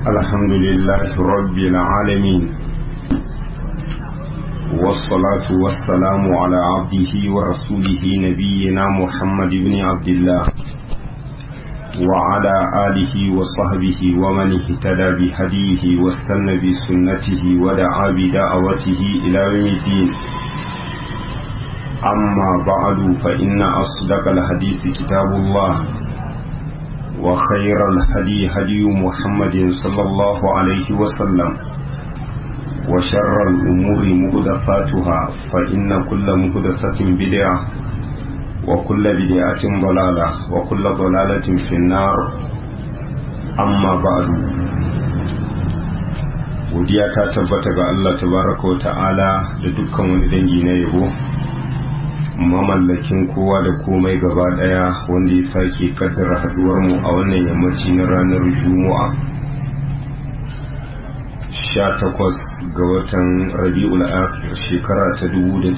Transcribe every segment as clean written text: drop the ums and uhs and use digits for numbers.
الحمد لله رب العالمين والصلاة والسلام على عبده ورسوله نبينا محمد بن عبد الله وعلى آله وصحبه ومن اهتدى بهديه واستنى بسنته ودعا بدعوته إلى يوم الدين. أما بعد فإن أصدق الحديث كتاب الله وخير الهدي هدي محمد صلى الله عليه وسلم وشر الأمور محدثاتها فإن كل محدثة بدعة وكل بدعة ضلالة وكل ضلالة في النار. أما بعد godiya ta tabbata ga Allah tabaraka wa ta'ala da dukkan wani dangi na yabo, mamallakin kowa da komai gaba daya, wanda ya sake kaddara haduwar mu a wannan yammaci na ranar Juma'a 18 ga watan Rabiul Akhir shekara ta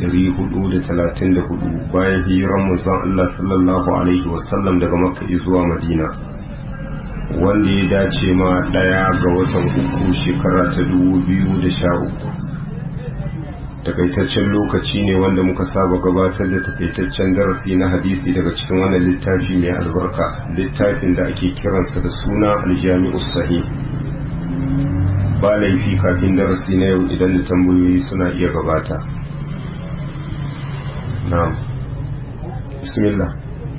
1434 bayan hijiran manzon Allah sallallahu alaihi wasallam daga Makka zuwa Madina, wanda ya dace ma 1 ga watan uku shekara ta 2013. Takaitaccen lokaci ne wanda muka saba gabatar da takaitaccen darasi na hadisi daga cikin wannan littafi mai albarka, littafin da ake kiransa da suna Al-Jami'us Sahih. Ba laifi kafin darasi na yau idan da tambayoyi suna iya gabata. Na'am. Bismillah.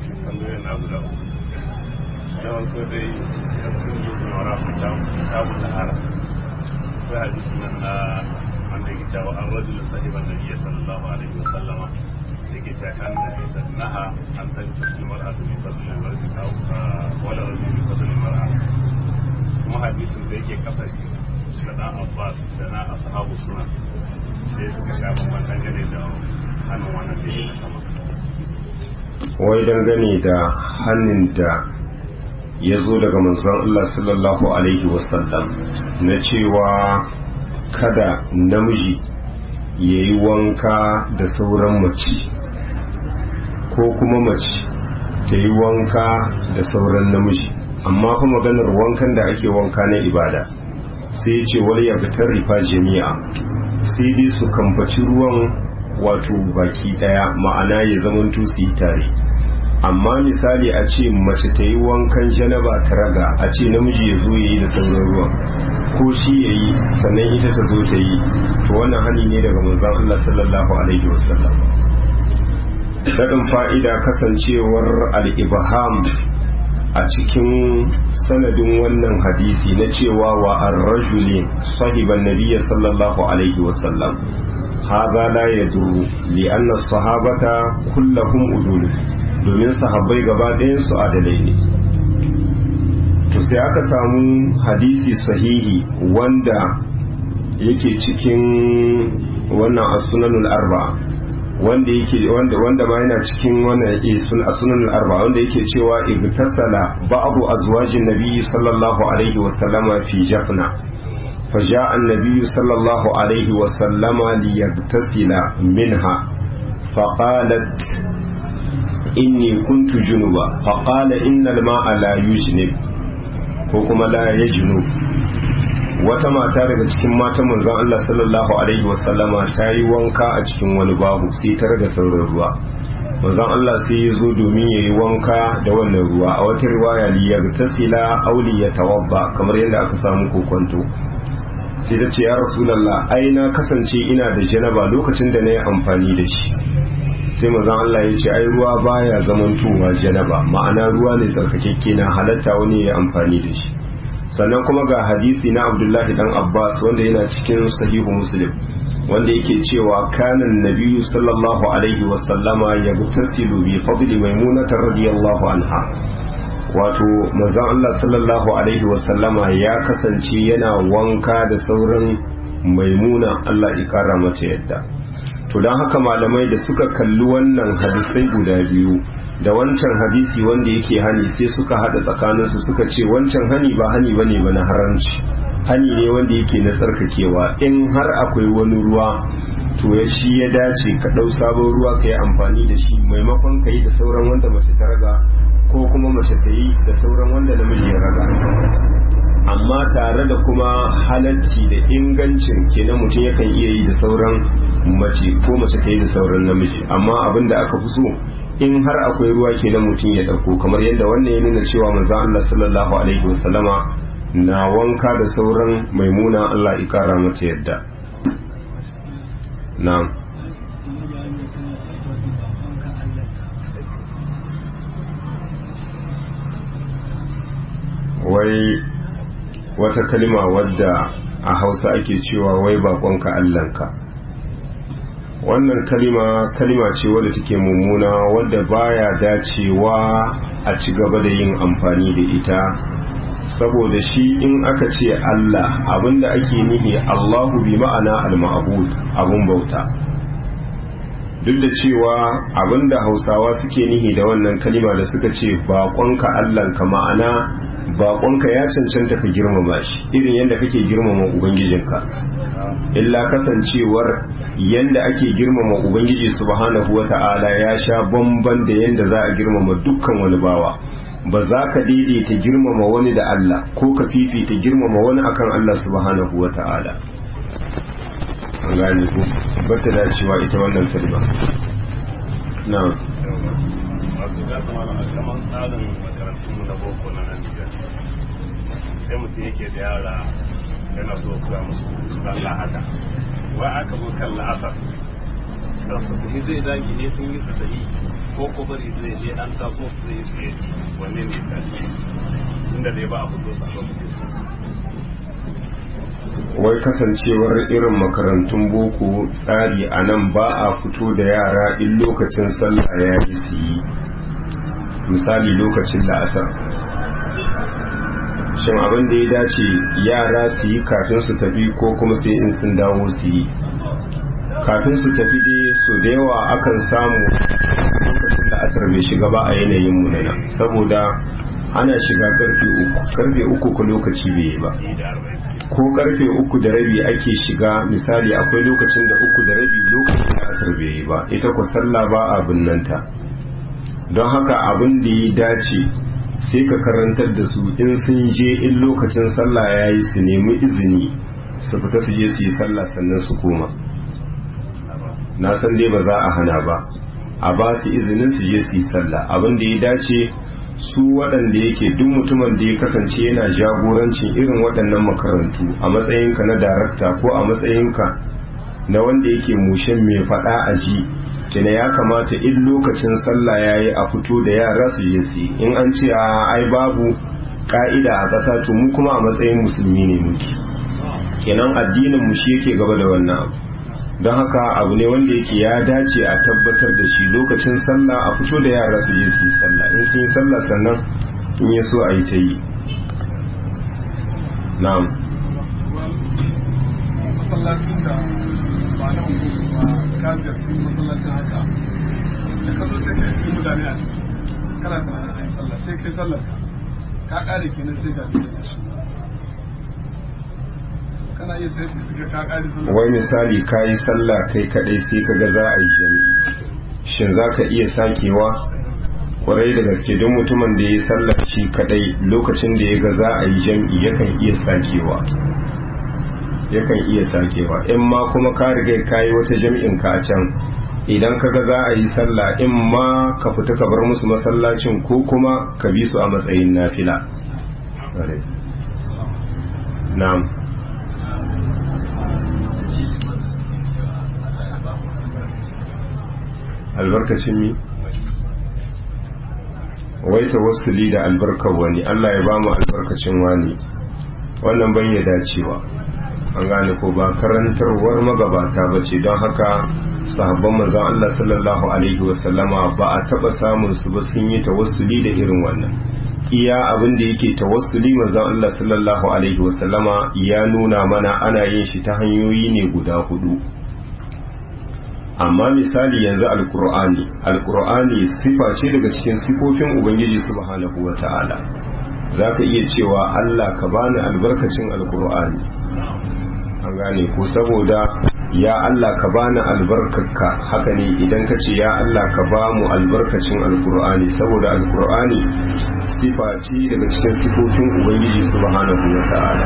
wanda yake cewa an rajulu sahiban nabiyyi sallallahu alaihi wasallama yake cewa kan nabi sannaha an tanki mar'atu bi fadli al-mar'i aw wala rajulu bi fadli al-mar'a. Kuma hadisin da yake kasashe da dan Abbas da na ashabu suna sai suka sha bamban dangane da hannun wannan da yake sama. Wai dangane da hannun da ya zo daga manzon Allah sallallahu alaihi wasallam na cewa kada namiji ya yi wanka da sauran mace ko kuma mace ta yi wanka da sauran namiji, amma kuma maganar wankan da ake wanka na ibada sai ya ce wani yardatar rifa jami'a, sai dai su kamfaci ruwan wato baki daya, ma'ana ya zamanto su yi tare. Amma misali a ce mace ta yi wankan janaba ta raga, a ce namiji ya zo ya yi da sauran ruwan, ko shi ya yi sannan ita ta zo ta yi, to wannan hani ne daga manzon Allah sallallahu alaihi wasallam. Daɗin fa'ida kasancewar al-ibham a cikin sanadin wannan hadisi na cewa wa ar-rajuli sahiban nabiyyi sallallahu alaihi wasallam, hadha la yadurru li anna as-sahabata kulluhum udul, domin sahabbai gaba ɗayan su adalai ne. To sai aka samu hadisi sahihi wanda yake cikin wannan as-sunanul arba'a, wanda yake wanda ma yana cikin wannan as-sunanul arba'a, wanda yake cewa igtasala ba'du azwajin nabiyyi sallallahu alaihi wa sallama fi jafna faja'a an-nabiyyu sallallahu alaihi wa sallama liyaghtasila minha faqalat inni kuntu junuba faqala innal ma'a la yujnib ko kuma la yajnu. Wata mata daga cikin matan manzon Allah sallallahu alaihi wasallama ta yi wanka a cikin wani babu sai ta raga sauran ruwa. Manzon Allah sai ya zo domin ya yi wanka da wannan ruwa, a wata riwaya li yaghtasila aw li yatawadda, kamar yadda aka samu kokonto. Sai ta ce ya Rasulullah, ai na kasance ina da janaba lokacin da na yi amfani da shi. Sai manzon Allah ya ce ai ruwa baya zamantowa janaba, ma'ana ruwa ne tsarkakekke, na halatta wani ya amfani da shi. Sannan kuma ga hadisi na Abdullahi dan Abbas wanda yana cikin sahihu Muslim, wanda yake cewa kanan nabiyyu sallallahu alaihi wa sallama yaghtasilu bi fadli maimunata radiyallahu anha. Wato manzon Allah sallallahu alaihi wa sallama ya kasance yana wanka da sauran maimuna, Allah ya kara mata yadda. To don haka malamai da suka kalli wannan hadisai guda biyu da wancan hadisi wanda yake hani, sai suka hada tsakaninsu suka ce wancan hani ba hani bane ba na haramci, hani ne wanda yake na tsarkakewa. In har akwai wani ruwa to ya shi ya dace ka dau sabon ruwa ka yi amfani da shi maimakon ka yi da sauran wanda mace ta raga ko kuma mace ta yi da sauran wanda namiji ya raga. amma tare da kuma halacci da ingancin kenan mutum yakan iya yi da sauran mace ko mace ta yi da sauran namiji, amma abin da aka fi so in har akwai ruwa kenan mutum ya ɗauko, kamar yadda wannan ya nuna cewa manzo Allah sallallahu alaihi wasallama na wanka da sauran maimuna Allah ya kara mata yadda. Na'am. Wai wata kalima wadda a Hausa ake cewa wai bakonka Allahnka, wannan kalima ce wadda take mummuna, wadda baya dacewa a ci gaba da yin amfani da ita, saboda shi in aka ce Allah abinda ake nihi Allahu bi ma'ana al-ma'bud, abun bauta. Duk da cewa abinda Hausawa suke nihi da wannan kalima da suka ce bakonka Allahnka, ma'ana bakonka ya cancanta ka girmama shi irin yadda kake girmama ubangijinka, illa kasancewar yadda ake girmama ubangiji subhanahu wata'ala ya sha bamban da yadda za a girmama dukkan wani bawa. Ba za ka daidaita girmama wani da Allah ko ka fifita girmama wani akan Allah subhanahu wata'ala. An gane ku ba ta dacewa ita wannan kalma. Na'am. Wato ya kamata a kaman tsarin makarantun na boko na nan sai mutum yake da yara yana so kura musu sallah haka, wa aka zo kan la'asar sassafini zai dagi ne sun yi sasahi ko bari zai je an taso su zai tsaye wanne ne tashi inda dai ba a fito a lokacin su. Wai kasancewar irin makarantun boko tsari a nan ba a fito da yara in lokacin sallah ya yi su yi, misali lokacin la'asar. Shin abin da ya dace yara su yi kafin su tafi ko kuma sai in sun dawo su yi? Kafin su tafi dai so da yawa akan samu lokacin la'asar bai shiga ba a yanayin mu na nan, saboda ana shiga karfe uku ko lokaci bai yi ba, ko karfe 3:30 ake shiga, misali akwai lokacin da 3:30 lokacin la'asar bai yi ba, ita ku sallah ba a binnanta. Don haka abin da ya dace sai ka karantar da su in sun je in lokacin sallah ya yi su nemi izini su fita su je su yi sallah sannan su koma. Na san dai ba za a hana ba, a ba su izinin su je su yi sallah. Abin da ya dace su waɗanda yake duk mutumin da ya kasance yana jagorancin irin waɗannan makarantu a matsayinka na darakta ko a matsayinka na wanda yake mushen mai faɗa a ji, kina ya kamata in lokacin sallah ya yi a fito da yara su je su yi. In an ce a ai babu ka'ida a ƙasa, to mu kuma a matsayin musulmi ne muke, kenan addinin mu shi yake gaba da wannan abu. Don haka abu ne wanda yake ya dace a tabbatar da shi lokacin sallah a fito da yara su je su yi sallah, in sun yi sallah sannan in ya so a yi ta yi. Na'am. Masallacin da ba na ba ka ziyarci masallacin haka da ka zo sai ka yi mutane a ciki kana tunanin a yi sallah sai kai sallar ka kare kenan sai ga shi kana iya sai ka kare sallah. Wai misali ka yi sallah kai kadai sai ka ga za a yi jami'i, shin za ka iya sakewa? Kwarai da gaske, don mutumin da ya yi sallah shi kadai lokacin da ya ga za a yi jami'i yakan iya sakewa. In ma kuma ka riga ka yi wata jami'in ka a can, idan ka ga za a yi sallah in ma ka fita ka bar musu masallacin ko kuma ka bi su a matsayin nafila. Na'am. Albarkacin mi? Wai tawassuli da albarkar wani, Allah ya ba mu albarkacin wani, wannan bai ya dacewa. An gane ko ba karantarwar magabata ba ce, don haka sahabban manzon Allah sallallahu alaihi wasallama ba a taba samun su ba sun yi tawassuli da irin wannan. Iya abin da yake tawassuli manzon Allah sallallahu alaihi wasallama ya nuna mana ana yin shi ta hanyoyi ne guda 4. Amma misali yanzu alkur'ani sifa ce daga cikin sifofin ubangiji subhanahu wata'ala. Zaka iya cewa Allah ka bani albarkacin alkur'ani, an gane ko, saboda ya Allah ka bani albarkarka, haka ne idan ka ce ya Allah ka ba mu albarkacin alkur'ani, saboda alkur'ani sifa ce daga cikin sifofin ubangiji subhanahu wa ta'ala.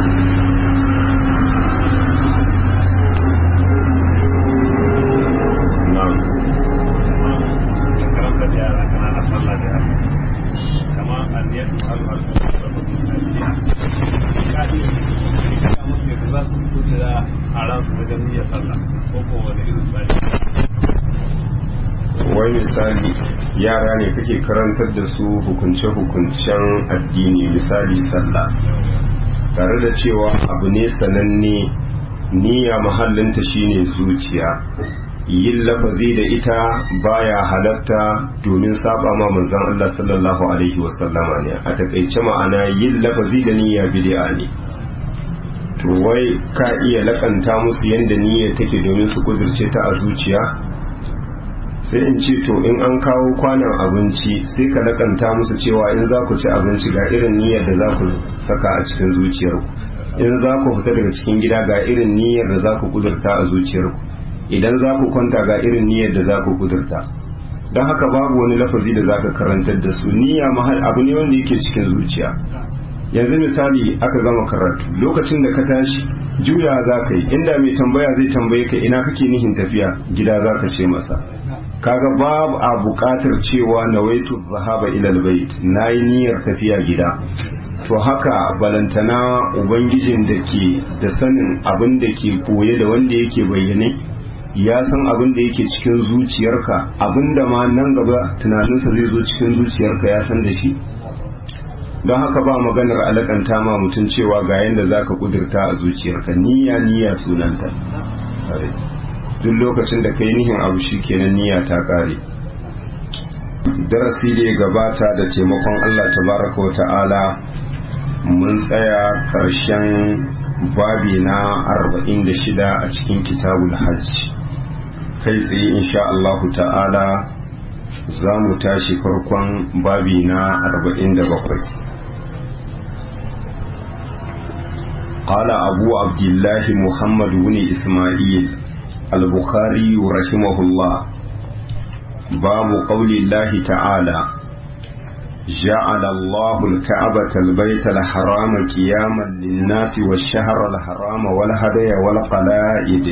Wai misali yara ne kake karantar da su hukunce-hukuncen addini, misali sallah, tare da cewa abu ne sananne niyya mahallinta shine zuciya, yin lafazi da ita baya halatta domin saba ma manzon Allah sallallahu alaihi wasallama ne. A takaice ma'ana yin lafazi da niyya bid'a ne. To wai ka iya lakanta musu yanda niyya take domin su kudurce ta a zuciya? Sai in ce to in an kawo kwanan abinci sai ka lakanta musu cewa in za ku ci abinci ga irin niyyar da za ku saka a cikin zuciyarku, in za ku fita daga cikin gida ga irin niyyar da za ku kudurta a zuciyarku, idan za ku kwanta ga irin niyyar da za ku kudurta. Don haka babu wani lafazi da za ka karantar da su. Niyya mahal abu ne wanda yake cikin zuciya. Yanzu misali aka gama karatu, lokacin da ka tashi juya za ka yi, inda mai tambaya zai tambaye ka ina kake nihin tafiya, gida za ka ce masa. Kaga babu a buƙatar cewa nawaitu zahaba ilal bait, nayi niyyar tafiya gida. To haka balantana ubangijin da ke da sanin abin da ke koye da wanda yake bayyane, ya san abin da yake cikin zuciyarka, abin da ma nan gaba tunaninsa zai zo cikin zuciyarka ya san da shi. Don haka ba maganar alakanta ma mutum cewa ga yanda zaka kudurta a zuciyarka, niyya sunanta. Duk lokacin da kai nihin abu shi kenan niyya ta kare. Darasi da ya gabata da taimakon Allah tabaraka wa ta'ala mun tsaya ƙarshen babi na 46 a cikin kitabul hajj. Kai tsaye insha Allah ta'ala za mu tashi farkon babi na 47. قال أبو عبد الله محمد بن إسماعيل البخاري رحمه الله باب قول الله تعالى جعل الله الكعبة البيت الحرام قياما للناس والشهر الحرام والهدي والقلائد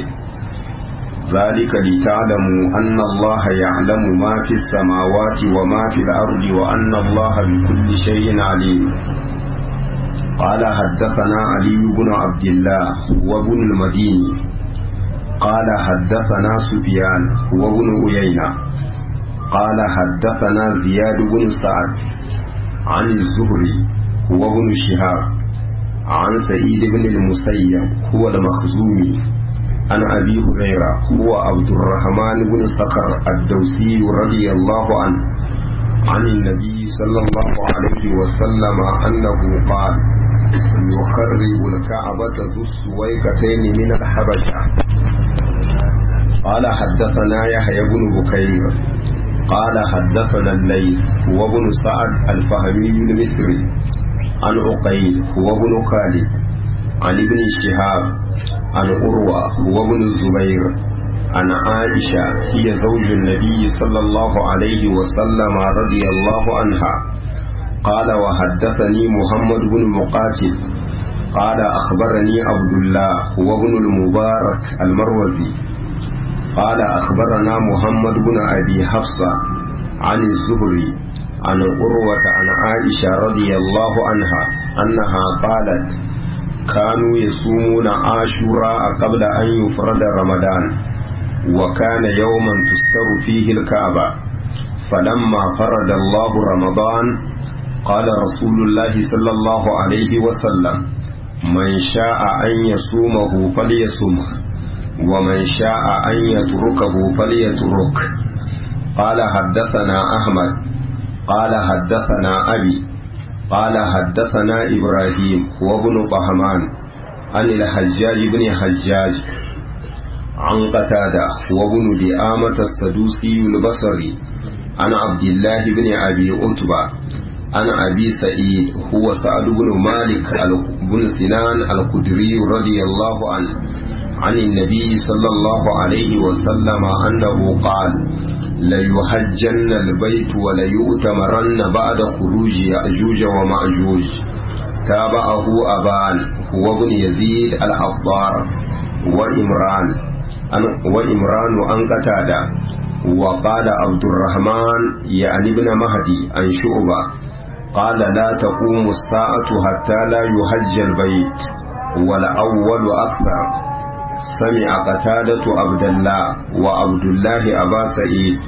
ذلك لتعلموا أن الله يعلم ما في السماوات وما في الأرض وأن الله بكل شيء عليم. قال حدثنا علي بن عبد الله وابن المديني قال حدثنا سفيان وابن عيينة قال حدثنا زياد بن سعد عن الزهري وابن شهاب عن سعيد بن المسيب هو المخزومي عن أبي هريرة هو عبد الرحمن بن صخر الدوسي رضي الله عنه عن النبي صلى الله عليه وسلم أنه قال يخرب الكعبة ذو السويقتين من الحبشة. قال حدثنا يحيى بن بكير قال حدثنا الليث وابن سعد الفهمي المصري عن عقيل وابن خالد عن ابن شهاب عن عروة وابن الزبير عن عائشة هي زوج النبي صلى الله عليه وسلم رضي الله عنها قال وحدثني محمد بن مقاتل قال أخبرني عبد الله وابن المبارك المروزي قال أخبرنا محمد بن أبي حفصة عن الزهري عن عروة عن عائشة رضي الله عنها أنها قالت كانوا يصومون عاشوراء قبل أن يفرد رمضان وكان يوما تستر فيه الكعبة فلما فرد الله رمضان قال رسول الله صلى الله عليه وسلم من شاء أن يصومه فليصومه ومن شاء أن يتركه فليترك. قال حدثنا أحمد قال حدثنا أبي قال حدثنا إبراهيم وابن طهمان عن الحجاج بن حجاج عن قتادة وابن دئامة السدوسي البصري عن عبد الله بن أبي عتبة عن أبي سعيد هو سعد بن مالك بن سنان الخدري رضي الله عنه عن النبي صلى الله عليه وسلم أنه قال ليحجن البيت وليؤتمرن بعد خروج يأجوج ومأجوج. تابعه أبان هو ابن يزيد العطار وإمران عن قتادة. وقال عبد الرحمن يعني ابن مهدي عن شعبة قال لا تقوم الساعة حتى لا يحج البيت والأول أكثر. سمع قتادة عبد الله وعبد الله أبا سعيد.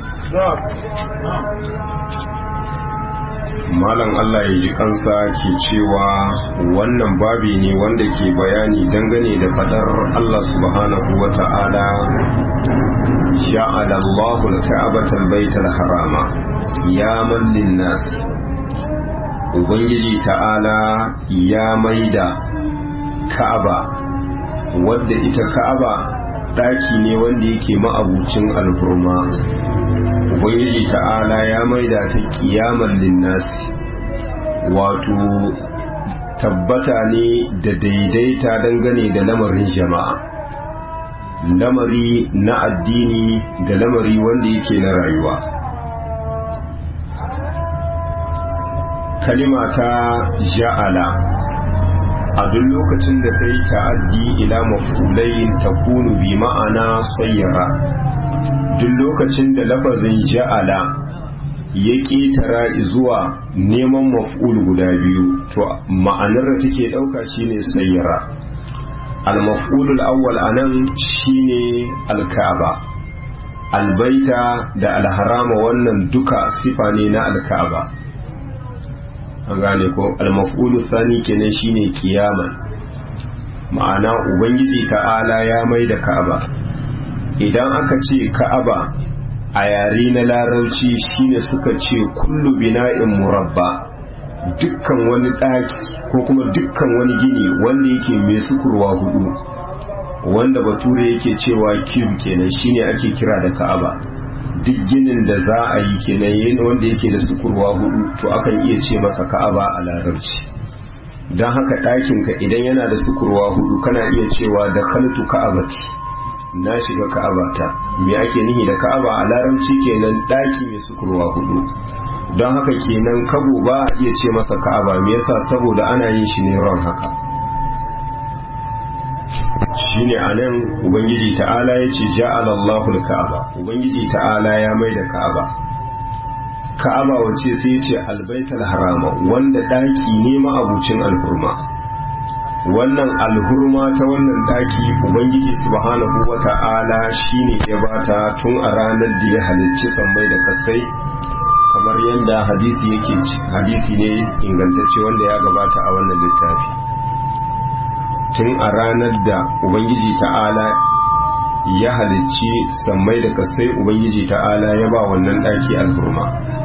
Malam Allah ya ji kansa ke cewa wannan babi ne wanda ke bayani dangane da fadar Allah subhanahu wa ta'ala ja'ala Allahu al-ka'bata al-bayta al-harama qiyaman lin-nas. Ubangiji ta'ala ya maida Ka'aba, wadda ita Ka'aba daki ne wanda yake ma'abucin alhurma. Ubangiji ta'ala ya maida ta qiyaman lin-nas, wato tabbata ne da daidaita dangane da lamarin jama'a, lamari na addini da lamari wanda yake na rayuwa. Kalima ta ja'ala a duk lokacin da ta yi ta'addi ila maf'ulai takunu bi ma'ana sayyara. Duk lokacin da lafazin ja'ala ya ƙetara zuwa neman maf'ul guda biyu, to ma'anar da take ɗauka shine sayyara. Al-maf'ulul awwal anan shine al-Ka'aba. Al-baita da al-harama wannan duka sifa ne na al-Ka'aba. An gane ko al-maf'ulus thani kenan shine kiyaman. Ma'ana Ubangiji ta'ala ya mai da Ka'aba. Idan aka ce Ka'aba a yare na larauci shine suka ce kullu bina'in murabba, dukkan wani ɗaki ko kuma dukkan wani gini wanda yake mai sukurwa hudu, wanda bature yake cewa cube kenan shine ake kira da Ka'aba. Duk ginin da za a yi kenan wanda yake da sukurwa hudu to akan iya ce masa Ka'aba a larabci. Don haka ɗakinka idan yana da sukurwa hudu kana iya cewa da khaltu ka'abati, na shiga ka'abata. Me ake nihi da Ka'aba a larabci kenan ɗaki mai sukurwa hudu. Don haka kenan kabo ba a iya ce masa Ka'aba, me yasa? Saboda ana yin shi ne ron haka. Shine anan Ubangiji ta'ala ya ce ja'ala Allahu al-Ka'aba, Ubangiji ta'ala ya mai da Ka'aba. Ka'aba wace sai ce albaitul harama, wanda daki ne ma'abucin alhurma. Wannan alhurma ta wannan daki Ubangiji subhanahu wata'ala shine ya bata tun a ranar da ya halicci sammai da kasai, kamar yadda hadisi ne ingantacce wanda ya gabata a wannan littafi. Tun a ranar da Ubangiji ta'ala ya halicci sammai da kasai, Ubangiji ta'ala ya ba wannan daki alhurma.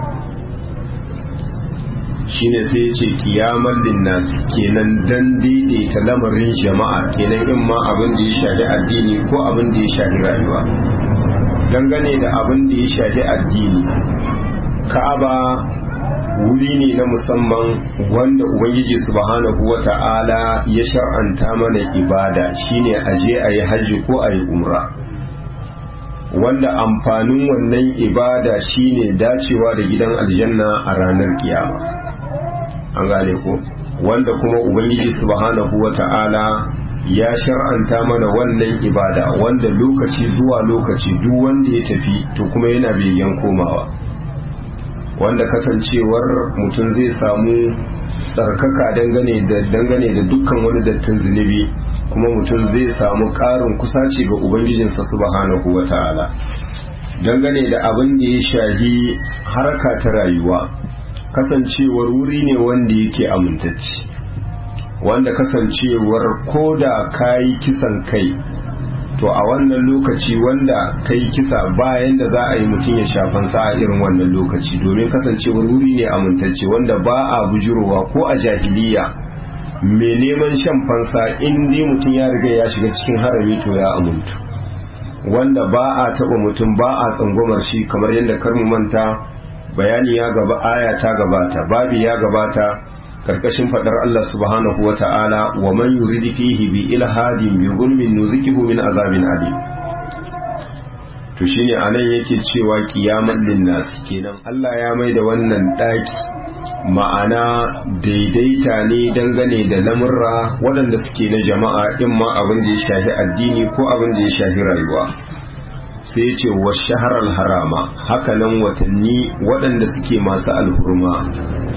Shine sai ya ce kiyaman linnas, kenan dan daidaita lamarin jama'a, kenan in ma abin da ya shafi addini ko abin da ya shafi rayuwa. Dangane da abin da ya shafi addini, Ka'aba wuri ne na musamman wanda Ubangiji subhanahu wata'ala ya shar'anta mana ibada, shine aje a yi hajji ko a yi umra, wanda amfanin wannan ibada shine dacewa da gidan aljanna a ranar kiyama. An gane ko, wanda kuma Ubangiji subhanahu wata'ala ya shar'anta mana wannan ibada, wanda lokaci zuwa lokaci duk wanda ya tafi to kuma yana begen komawa, wanda kasancewar mutum zai samu tsarkaka dangane da dukkan wani dattin zunubi, kuma mutum zai samu ƙarin kusaci ga Ubangijinsa subhanahu wata'ala. Dangane da abin da ya shahi harka ta rayuwa, kasancewar wuri ne wanda yake amintacci, wanda kasancewar ko da kayi kisan kai, to a wannan lokaci wanda kai kisa bayan da za a yi mutum ya shafan sa a irin wannan lokaci, domin kasancewar wuri ne amintacce wanda ba a bujurowa ko a jahiliya mai neman shan fansa in dai mutum ya riga ya shiga cikin harami to ya amintu, wanda ba a taba mutum, ba a tsangwamar shi, kamar yadda kar mu manta bayani ya gaba, aya ta gabata, babi ya gabata karkashin fadar Allah subhanahu wa ta'ala wa man yuridu fihi bi ilhadin bi zulmin nuzikihu min azabin alim. To shine anan yake cewa qiyamal linnas, kenan Allah ya maida wannan daki ma'ana daidaita ne dangane da lamurra waɗanda suke na jama'a, in ma abin da ya shafi addini ko abin da ya shafi rayuwa. Sai ce wa shaharar harama, hakanan watanni waɗanda suke masu alhurma.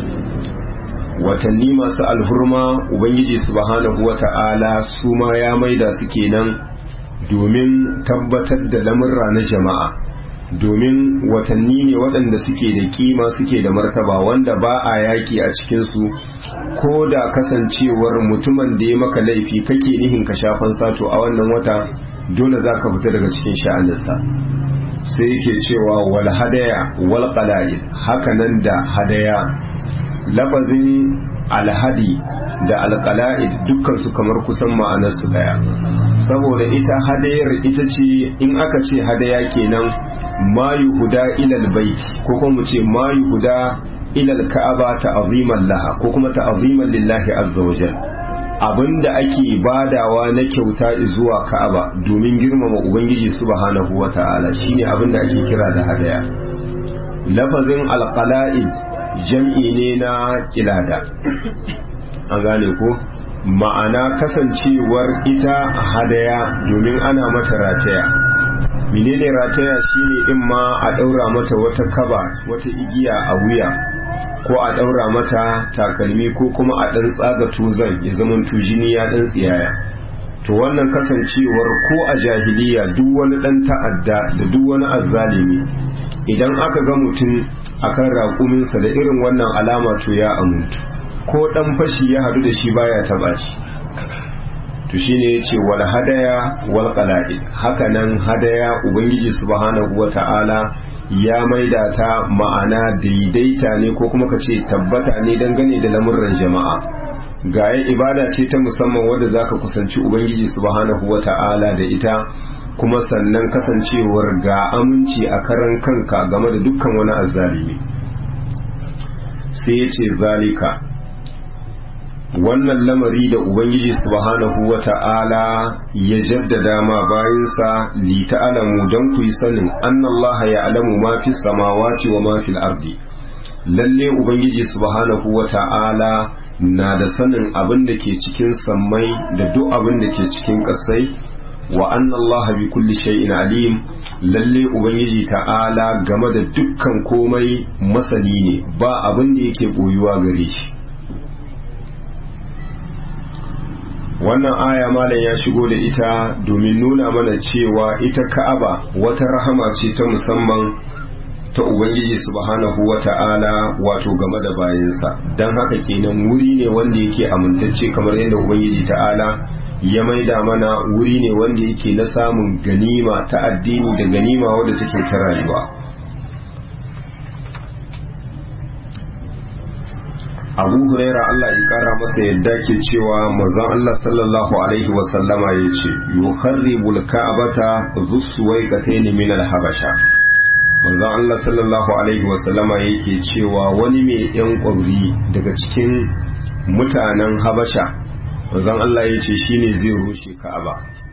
Watanni masu alhurma Ubangiji subhanahu wa ta'ala su ma ya maida su kenan domin tabbatar da lamurra na jama'a, domin watanni ne waɗanda suke da kima suke da martaba, wanda ba a yaƙi a cikinsu, ko da kasancewar mutumin da ya maka laifi kake nihin ka shafan sato a wannan wata dole za ka fita daga cikin sha'aninsa. Sai yake cewa wal hadaya wal qala'id, hakanan da hadaya. Lafazin alhadi da alqala'id dukkan su kamar kusan ma'anar su daya, saboda ita hadayar ita ce, in aka ce hadaya kenan ma yuhuda ilal bait, ko kuma mu ce ma yuhuda ilal ka'aba ta'ziman laha, ko kuma ta'ziman lillahi azza wajal, abinda ake badawa na kyauta zuwa ka'aba domin girmama ubangiji subhanahu wata'ala, shine abinda ake kira da hadaya. Lafazin alqala'id jam'i ne na kilada, an gane ko, ma'ana kasancewar ita hadaya domin ana mata rataya. Menene rataya? shine in ma a daura mata wata kaba, wata igiya a wuya, ko a daura mata takalmi, ko kuma a dan tsaga tuzan ya zama tujini ya dan tsiyaya. To wannan kasancewar ko a jahiliya duk wani dan ta'adda da duk wani azzalimi idan aka ga mutum akan raƙuminsa da irin wannan alama to ya amuntu, ko dan fashi ya hadu da shi baya taba shi. To shine yace wal hadaya wal qala'id, hakanan hadaya ubangiji subhanahu wata'ala ya maida ta ma'ana daidaita ne, ko kuma kace tabbata ne dangane da lamurran jama'a. Gaya ibada ce ta musamman wadda zaka kusanci ubangiji subhanahu wata'ala da ita, kuma sannan kasancewar ga aminci a karan kanka game da dukkan wani azzalimi. Sai yace zalika, wannan lamari da ubangiji subhanahu wata'ala ya jaddada ma bayinsa li ta'lamu, dan ku yi sanin annallaha ya'lamu ma fi samawati wa ma fil ardi, lalle ubangiji subhanahu wata'ala na da sanin abin da ke cikin sammai da duk abin da ke cikin ƙasai, wa annallaha bi kulli shay'in alim, lalle ubangiji ta'ala game da dukkan komai masani ne, ba abin da yake boyuwa gare shi. Wannan aya malam ya shigo da ita domin nuna mana cewa ita Ka'aba wata rahama ce ta musamman ta Ubangiji subhanahu wata'ala wato game da bayansa, don haka kenan wuri ne wanda yake amintacce, kamar yadda Ubangiji ta'ala ya maida mana wuri ne wanda yake na samun ganima ta addini da ganima wadda take ta rayuwa. Abu Huraira Allah ya kara masa yadda ke cewa manzon Allah sallallahu alaihi wasallama ya ce yukharribul ka'bata dhu suwaiqatayn min al-habasha. Manzon Allah sallallahu alaihi wasallama yake cewa wani mai yan kwabri daga cikin mutanen Habasha, manzon Allah ya ce shine zai rushe Ka'aba.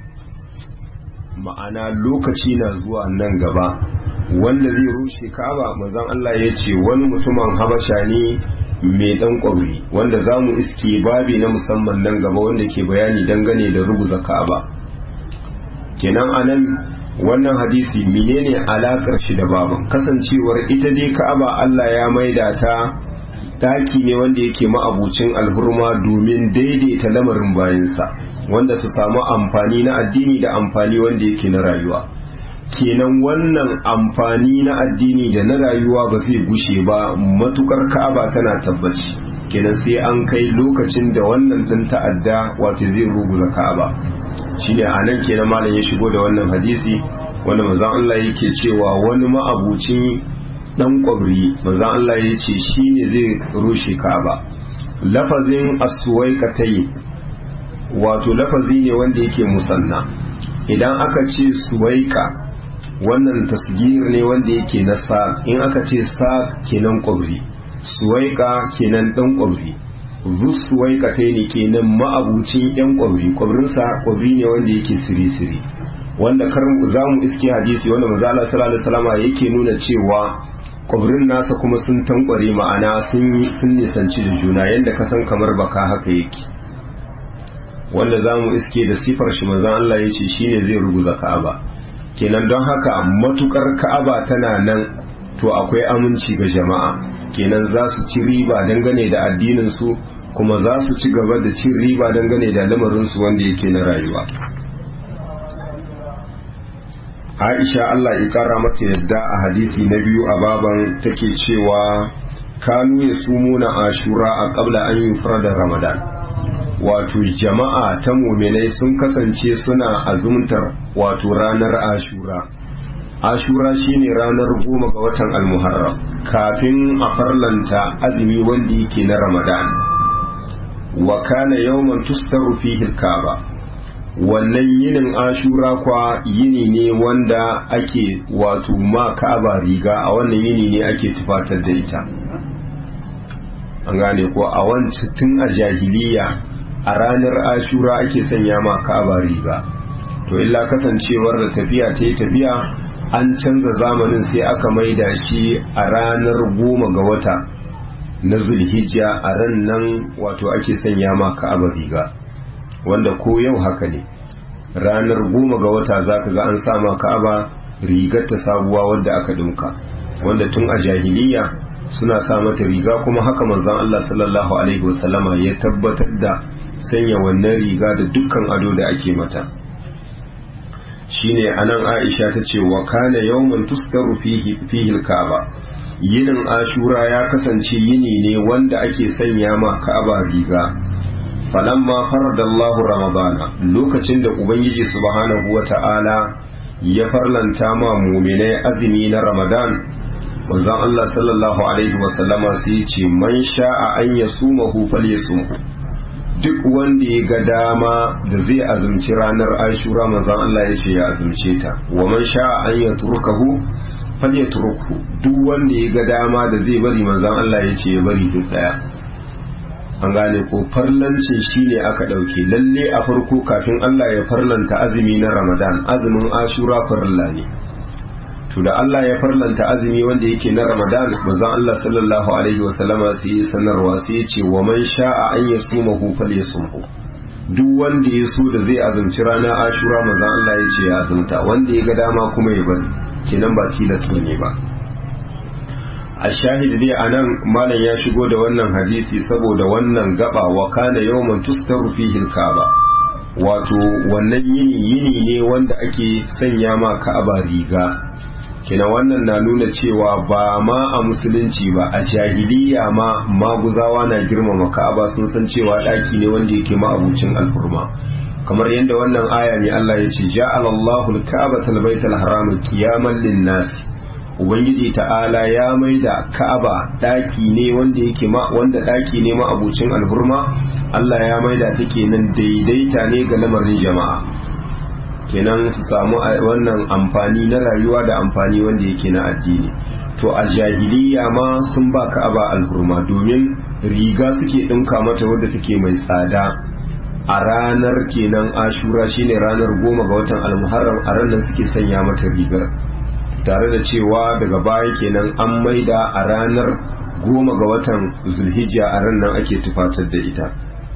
Ma'ana lokaci na zuwa nan gaba wanda zai rushe Ka'aba, manzon Allah ya ce wani mutumin Habasha ne mai dan kwabri, wanda za mu iske babi na musamman nan gaba wanda ke bayani dangane da ruguza Ka'aba. Kenan anan wannan hadisi menene alakar shi da baban? Kasancewar ita dai Ka'aba Allah ya maida ta daki ne wanda yake ma'abucin alhurma domin daidaita lamarin bayansa, wanda su samu amfani na addini da amfani wanda yake na rayuwa. Kenan wannan amfani na addini da na rayuwa ba zai gushe ba matukar Ka'aba tana tabbaci. Kenan sai an kai lokacin da wannan din ta'adda wato zai ruguza Ka'aba. Shine anan kenan malam ya shigo da wannan hadisi wanda manzon Allah yake cewa wani ma'abucin dan kwabri, manzon Allah ya ce shine zai rushe Ka'aba. Lafazin as-suwaiqatayn wato lafazi ne wanda yake musanna. Idan aka ce suwaika wannan tasgir ne wanda yake na sa, in aka ce sa kenan kwabri, suwaika kenan dan kwabri. zusuwai kataini kenan ma'abucin yan kwabrinsa kwabri ne wanda yake siri-siri, wanda za mu iske hadisi wanda manzo Allah sallallahu alaihi wasallam yake nuna cewa kwabrin nasa kuma sun tankware, ma'ana sun nisanci da juna yadda ka san kamar baka haka yake, wanda za mu iske da sifar shi manzo Allah ya ce shine zai ruguza Ka'aba. Kenan don haka matukar Ka'aba tana nan to akwai aminci ga jama'a, kenan za su ci riba dangane da addinin su, kuma za su ci gaba da cin riba dangane da lamarin su wanda yake na rayuwa. Aisha Allah ya kara mata yadda a hadisi na biyu a baban take cewa kanu yasumuna ashura a qabla an yufrada ramadan, wato jama'a ta mu'minai sun kasance suna azumtar wato ranar ashura. Ashura shine ranar 10 ga watan al-muharram kafin a farlanta azumi wanda yake na ramadan. Wa kana yawman tustaru fihi al-kaaba, wannan yinin ashura kwa yini ne wanda ake wato ma ka'aba riga, a wannan yini ne ake tufatar da ita. An gane ko a wancan tun a jahiliya a ranar ashura ake sanya ma ka'aba riga, to illa kasancewar da tafiya ta yi tafiya an canza zamanin sai aka maida shi a ranar 10 ga wata na zulhijja, a ran nan wato ake sanya ma ka'aba riga, wanda ko yau haka ne ranar 10 ga wata zaka ga an sama ka'aba rigar ta sabuwa wadda aka dinka, wanda tun a jahiliya suna sa mata riga, kuma haka manzon Allah sallallahu alaihi wasallama ya tabbatar da sanya wannan riga da dukkan ado da ake mata. Shine anan Aisha ta ce wa kana yawman tustaru fihi al-Kaaba, yinin Ashura ya kasance yini ne wanda ake sanya ma Ka'aba riga. Falamma faradallahu Ramadana, lokacin da Ubangiji subhanahu wata'ala ya farlanta ma mu'minai azumi na Ramadan, manzon Allah sallallahu alaihi wasallama sai ya ce man sha'a an yasumahu falyasumhu, duk wanda ya ga dama da zai azumci ranar Ashura manzon Allah ya ce ya azumce ta, wa man sha'a an yatrukahu falyatruku, duk wanda ya ga dama da zai bari manzon Allah ya ce ya bari duk daya. An gane ko farlancin shine aka dauke, lalle a farko kafin Allah ya farlanta azumi na Ramadan, azumin Ashura farilla ne. To da Allah ya farlanta azumi wanda yake na Ramadan, manzon Allah sallallahu alaihi wasallama sai ya sanarwa sai ya ce wa man sha'a an yasumahu falyasumhu, duk wanda ya so da zai azumci ranar Ashura manzon Allah ya ce ya azumta, wanda ya ga dama kuma ya bari, kenan ba tilas ne ba. A shahid dai anan malam ya shigo da wannan hadisi saboda wannan gaba wa kana yawman tustaru fihi al-Kaaba, wato wannan yini ne wanda ake sanya ma Ka'aba riga. Kina wannan na nuna cewa ba ma a musulunci ba, a jahiliya ma maguzawa na girmama Ka'aba, sun san cewa daki ne wanda yake ma'abucin alfurma, kamar yadda wannan aya ne Allah ya ce ja'alallahu al-Ka'bata al-Baytal Haram qiyaman lin-nas, Ubangiji ta'ala ya maida Ka'aba daki ne wanda yake wanda daki ne ma'abucin alfurma, Allah ya maida ta kenan daidaita ne ga lamarin jama'a, kenan su samu wannan amfani na rayuwa da amfani wanda yake na addini. To a jahiliya ma sun ba Ka'aba alhurma, domin riga suke dinka mata wadda take mai tsada a ranar kenan Ashura, shine ranar 10 ga watan al-Muharram, a ranar suke sanya mata rigar, tare da cewa daga baya kenan an maida a ranar 10 ga watan Zulhijja, a ranar ake tufatar da ita.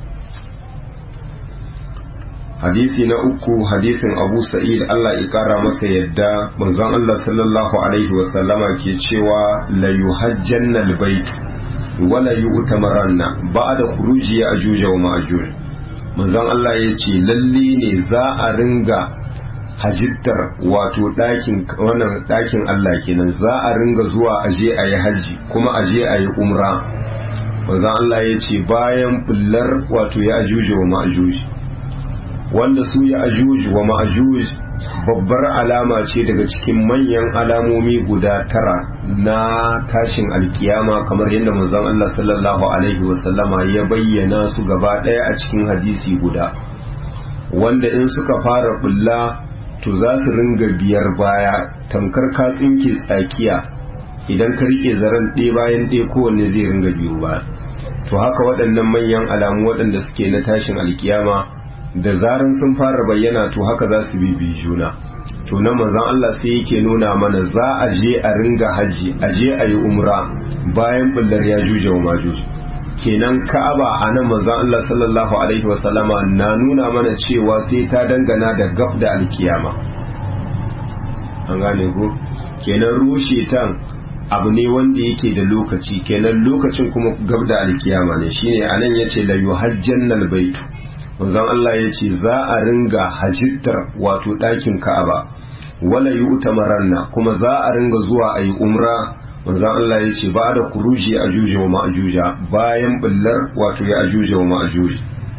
Hadisi na uku, hadisin Abu Sa'id Allah ya kara masa yadda, manzon Allah sallallahu alaihi wasallama ke cewa la yuhajjanna albayt wa la yu'tamaranna ba'da khuruji ya'juj wa ma'juj. Manzon Allah ya ce lalle ne za a ringa hajjittar wato ɗakin Allah kenan, za a ringa zuwa aje a yi hajji kuma aje a yi umra. Manzon Allah ya ce bayan bullar wato ya'juj wa ma'juj, wanda su ya'juj wa ma'juj babbar alama ce daga cikin manyan alamomi guda 9 na tashin alkiyama, kamar yadda manzon Allah sallallahu alaihi wasallama ya bayyana su gaba daya a cikin hadisi guda, wanda in suka fara bulla to za su ringa biyar baya tamkar ka tsinke tsakiya, idan ka rike zaren ɗaya bayan ɗaya kowanne zai ringa biyo ba. to haka waɗannan manyan alamu waɗanda suke na tashin alkiyama da zaran sun fara bayyana to haka za su bibi juna. To nan manzon Allah sai yake nuna mana za a je a ringa haji, a je a yi umra bayan bullar Yajuj wa Majuj. Kenan Ka'aba a nan manzon Allah sallallahu alaihi wasallama na nuna mana cewa sai ta dangana da gab da alkiyama. An gane ko? Kenan rushe tan abu ne wanda yake da lokaci, kenan lokacin kuma gab da alkiyama ne. Shine anan yace la yuhajjannal baitu, manzon Allah yace za a ringa hajjittar wato ɗakin Ka'aba, wala yu'tamaranna, kuma za a ringa zuwa ayi umra. manzon Allah yace ba da kuruji Ajuj wa Ma'juja, bayan bullar wato ya Ajuj wa Ma'juj.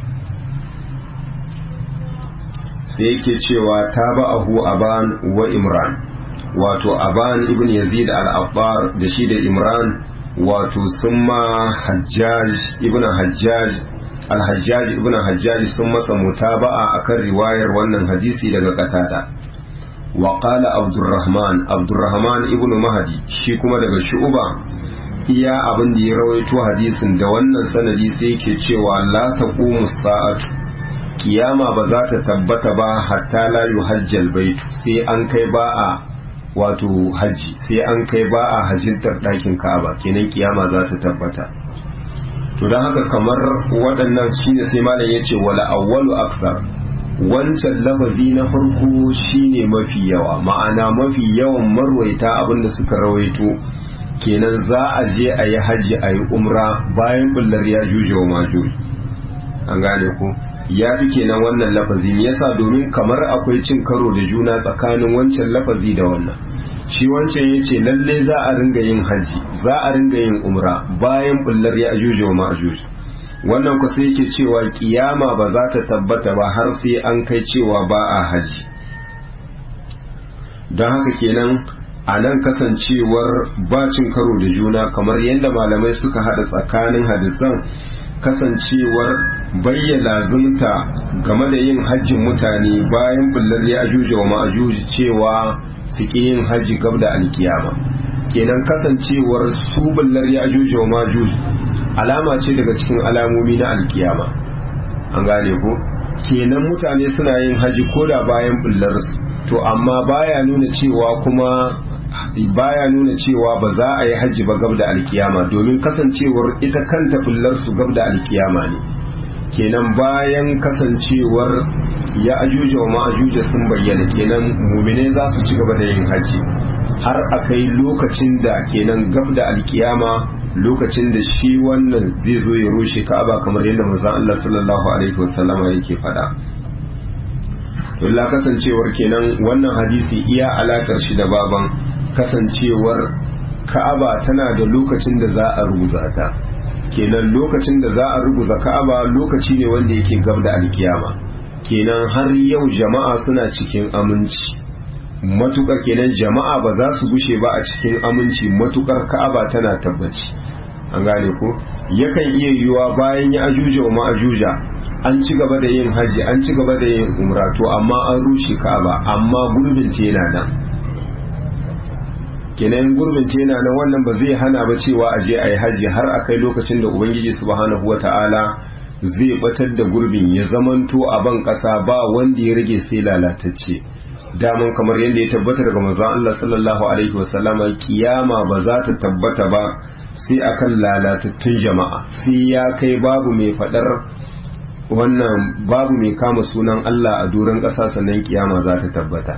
sai yake cewa taba'ahu Aban wa Imran, wato Aban ibn Yazid al-Abbar da shi da Imran wato summa Hajjaj ibn Hajjaj al-Hajjaj ibn Hajjaj sun masa mutaba'a akan riwayar wannan hadisi daga Qatada. wa qala Abdurrahman ibn Mahdi shi kuma daga Shu'ba iya abin da ya rawaito hadisin da wannan sanadi sai yake cewa la taqumu sa'atu, kiyama ba za ta tabbata ba hatta la yuhajjal baitu, sai an kai ba a wato haji, sai an kai ba a hajjintar ɗakin Ka'aba, kenan kiyama za ta tabbata. to don haka kamar waɗannan shine sai malam yace wala awwalu akthar, wancan lafazi na farko shine mafi yawa, ma'ana mafi yawan marwaita abinda suka rawaito kenan za a je a yi haji a yi umra bayan bullar Yajuj wa Majuj. an gane ko ya fi kenan wannan lafazi yasa, domin kamar akwai cin karo da juna tsakanin wancan lafazi da wannan. shi wancan ya ce lalle za a ringa yin haji, za a ringa yin umra bayan bullar Yajuj wa Majuj. wannan ku sai yake cewa kiyama ba za ta tabbata ba har sai an kai cewa ba a haji. don haka kenan a nan kasancewar bacin karo da juna, kamar yadda malamai suka hada tsakanin hadisan, kasancewar bayyana zumta game da yin hajjin mutane bayan bullar Yajuj wa Ma'juj cewa su ƙi yin haji gab da alkiyama. kenan kasancewar su bullar Yajuj wa Ma'juj alama ce daga cikin alamomi na alkiyama. an gane ko kenan mutane suna yin haji koda bayan bullar su, to amma baya nuna cewa ba za a yi haji ba gab da alkiyama, domin kasancewar ita kanta bullar su gab da alkiyama ne. kenan bayan kasancewar Ya'juj wa Ma'juj sun bayyana, kenan mu'mine za su ci gaba da yin haji har akai lokacin da kenan gab da alkiyama, lokacin da shi wannan zai zo ya rushe Ka'aba kamar yadda manzon Allah sallallahu alaihi wasallama yake faɗa. illa kasancewar kenan wannan hadisi iya alakar shi da baban kasancewar Ka'aba tana da lokacin da za a ruguza ta. kenan lokacin da za a ruguza Ka'aba lokaci ne wanda yake gab da alkiyama. kenan har yau jama'a suna cikin aminci matukar, kenan jama'a ba za su gushe ba a cikin aminci matukar Ka'aba tana tabbaci. an gane ko yakan iya yiwuwa bayan Ya'juj wa Ma'juj an ci gaba da yin haji, an ci gaba da yin umra, to amma an rushe Ka'aba, amma gurbin ta yana nan. kenan gurbin ta yana nan, wannan ba zai hana ba cewa a je a yi haji har a kai lokacin da Ubangiji subhanahu wata'ala zai batar da gurbin ya zamanto a ban kasa ba wanda ya rage sai lalatacce. daman kamar yadda ya tabbata daga manzon Allah sallallahu alaihi wasallama, kiyama ba za ta tabbata ba sai akan lalatattun jama'a, sai ya kai babu mai fadar wannan, babu mai kama sunan Allah a doron ƙasa, sannan kiyama za ta tabbata.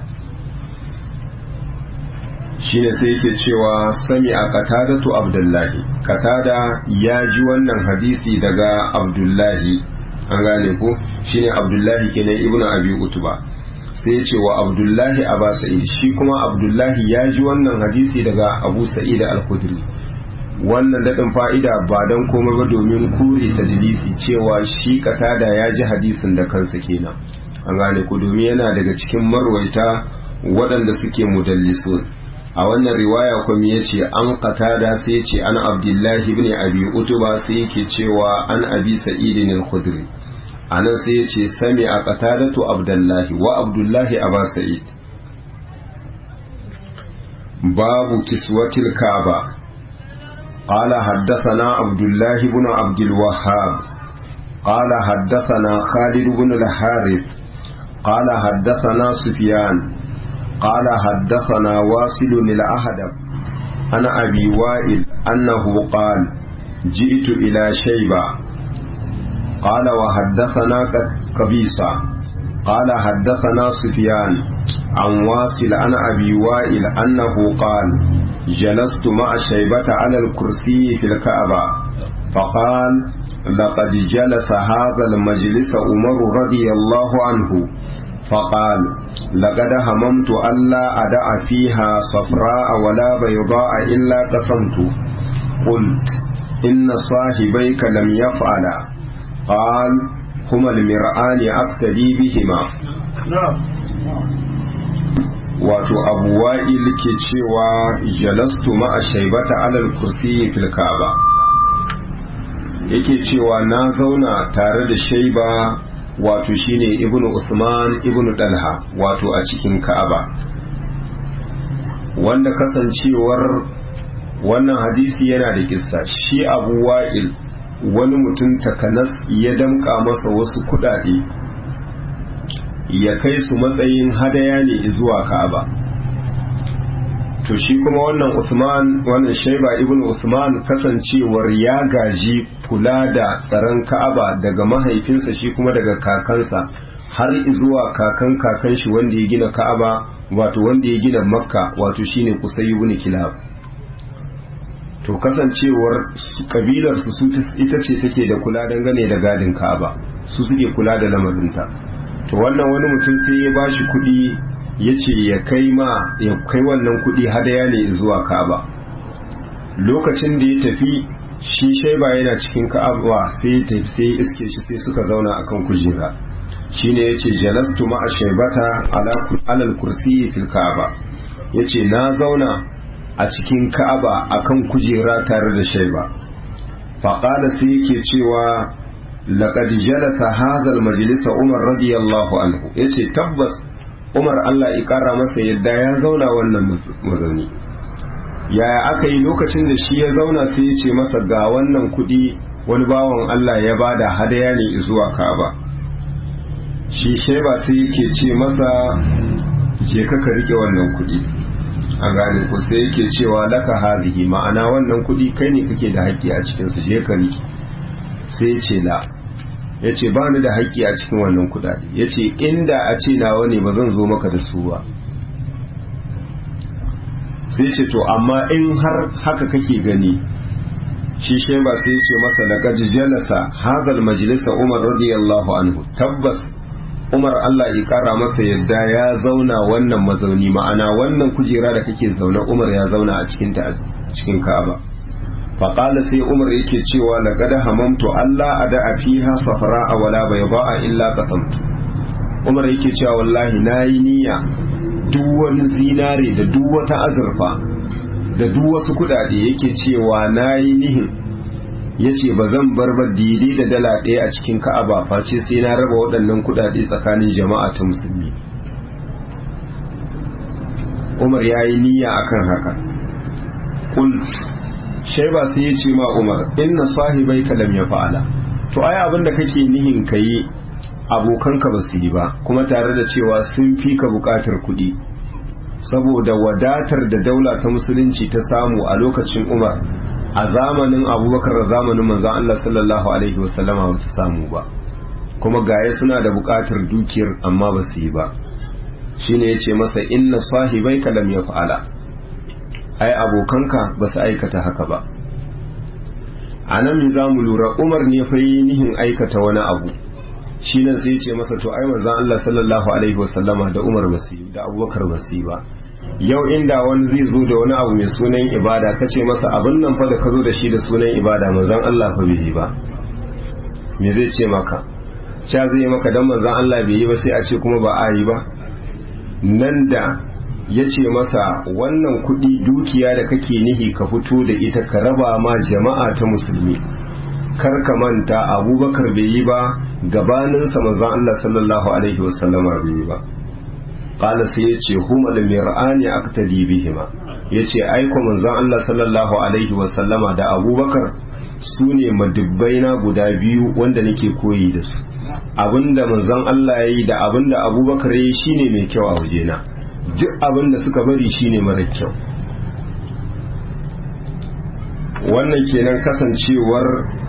shine sai yake cewa sami a Qatadatu Abdullahi, Qatada ya ji wannan hadisi daga Abdullahi. an gane ko shine Abdullahi kenan ibnu Abi Utba. sai ya ce wa Abdullahi Aba Sa'id, shi kuma Abdullahi ya ji wannan hadisi daga Abu Sa'id al-Khudri. wannan daɗin fa'ida ba don komai ba domin kure tadlisi cewa shi Qatada ya ji hadisin da kansa kenan. an gane ku, domin yana daga cikin marwaita waɗanda suke mudallisun. a wannan riwaya kuma ya ce an Qatada, sai ya ce an Abdullahi ibn Abi Utba, sai yake cewa an Abi Sa'id al-Khudri. anan sai ya ce sami a Qatadatu Abdullahi wa Abdullahi Aba Sa'id. babu kiswatil Kaaba, قال حدثنا عبد الله بن عبد الوهاب قال حدثنا خالد بن الحارث قال حدثنا سفيان قال حدثنا واصل الأهدب عن أبي وائل أنه قال جئت إلى شيبة قال وحدثنا قبيصة قال حدثنا سفيان عن واصل عن أبي وائل أنه قال جلست مع شيبة على الكرسي في الكعبة فقال لقد جلس هذا المجلس عمر رضي الله عنه فقال لقد هممت ألا أدع فيها صفراء ولا بيضاء إلا قسمت قلت إن صاحبيك لم يفعلا قال هما المرآن أقتدي بهما wato abu wa'il ke cewa jalastu ma'a shaibata alal kursi fil ka'aba yake cewa na zauna tare da shaiba wato shine ibnu usman ibnu dalha wato a cikin ka'aba wanda kasancewar wannan hadisi yana da kissa shi abu wa'il wani mutum takanas ya damka masa wasu kudade ya kai su matsayin hadaya ne zuwa ka'aba to shi kuma wannan shaiba ibn usman kasancewar ya gaji kula da tsaron ka'aba daga mahaifinsa shi kuma daga kakansa har zuwa kakan shi wanda ya gina ka'aba wato wanda ya gina makka wato shine kusay ibn kilab to kasancewar kabilar su ita ce take da kula dangane da gadin ka'aba su suke kula da lamarinta to wannan wani mutum sai ya bashi kuɗi ya ce ya kai wannan kuɗi hadaya ne zuwa ka'aba lokacin da ya tafi shi shaiba yana cikin ka'aba sai ya tafi sai iske shi sai suka zauna akan kujera shine yace jalastu ma'a shaibata alal kursi fil ka'aba yace na zauna a cikin ka'aba akan kujera tare da shaiba faqala sai yake cewa laqad jalasa hadha al-majlis Umar radiyallahu anhu yace tabbas Umar Allah ya kara masa yadda ya zauna wannan mazauni yaya aka yi lokacin da shi ya zauna sai ya ce masa ga wannan kudi wani bawan Allah ya bada hadaya ne zuwa Ka'aba shi sheba sai yake ce masa je ka rike wannan kudi a gane ko sai yake cewa laka hadhihi ma'ana wannan kudi kai ne kake da haƙƙi a cikin su je ka rike sai ya ce la ya ce ba ni da haƙƙi a cikin wannan kudade ya ce inda a ce nawa ne ba zan zo maka da su ba sai ce to amma in har haka kake gani shi sheba sai ce masa da gaji jalasa hadal majalisa Umar radiyallahu anhu tabbas Umar Allah ya kara masa yadda ya zauna wannan mazauni ma'ana wannan kujera da kake zaune Umar ya zauna a cikin Ka'aba faƙala sai umar yake cewa laqad hamamtu Allah ada fiha safra wala bayda illa qasamtu umar yake cewa wallahi nayi niyya duk wani zinare da duk wata azurfa da duk wasu kudade yake cewa nayi nihin yace bazan bar ba daidai da dala ɗaya a cikin Ka'aba face sai na raba waɗannan kudade tsakanin jama'a ta musulmi umar yayi niyya akan haka shaiba sai ya ce ma umar inna sahibai ka lam ya fa'ala to ai abinda kake nihin kayi abokanka ba su yi ba kuma tare da cewa sun fi ka bukatar kuɗi saboda wadatar da daula ta musulunci ta samu a lokacin umar a zamanin abubakar da zamanin manzon Allah sallallahu alaihi wasallama ba su samu ba kuma gaye suna da bukatar dukiyar amma ba su yi ba shine yace masa inna sahibai ka lam ya fa'ala ai abokanka ba su aikata haka ba a nan za mu lura umar ne fa yi nihin aikata wani abu shi nan sai ce masa to ai manzon Allah sallallahu alaihi wasallama da umar ba su da abubakar ba su ba yau inda wani zai zo da wani abu mai sunan ibada ka ce masa abin nan fa da ka zo da shi da sunan ibada manzon Allah fa bai yi ba me zai ce maka cha zai maka dan manzon Allah bai yi ba sai a ce kuma ba a yi ba nan da ya ce masa wannan kudi dukiya da kake nihi ka fito da ita ka raba ma jama'a ta musulmi kar ka manta abubakar bai yi ba gabaninsa manzon Allah sallallahu alaihi wasallama bai yi ba qala sai ya ce huma al mir'ani aqtadi bihima ya ce aiko manzon Allah sallallahu alaihi wasallama da abubakar su ne madubbaina guda biyu wanda nake koyi da su. Abinda manzon Allah ya yi da abinda abubakar ya yi shine mai kyau a wajena, duk abinda suka bari shine mara kyau. Wannan kenan kasancewar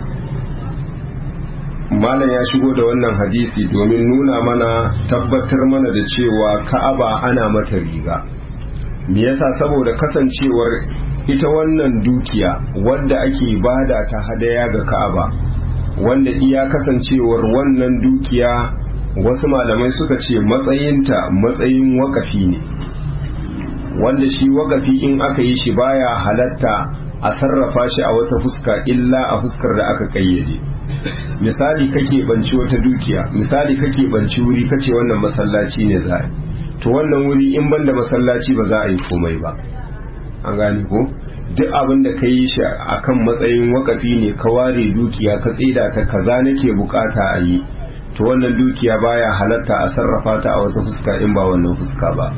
malam ya shigo da wannan hadisi domin nuna mana, tabbatar mana da cewa Ka'aba ana mata riga. Me yasa? Saboda kasancewar ita wannan dukiya wadda ake bada ta hadaya ga Ka'aba, wanda iya kasancewar wannan dukiya wasu malamai suka ce matsayinta matsayin wakafi ne, wanda shi wakafi in aka yi shi baya halatta a sarrafa shi a wata fuska illa a fuskar da aka kayyade. Misali kake banci wata dukiya, misali kake banci wuri kace wannan masallaci ne za a yi, to wannan wuri in banda masallaci ba za a yi komai ba. An gane ko? Duk abin da ka yi shi akan matsayin wakafi ne, ka ware dukiya ka tsida ta kaza nake bukata a yi, to wannan dukiya baya halatta a sarrafa ta a wata fuska in ba wannan fuska ba.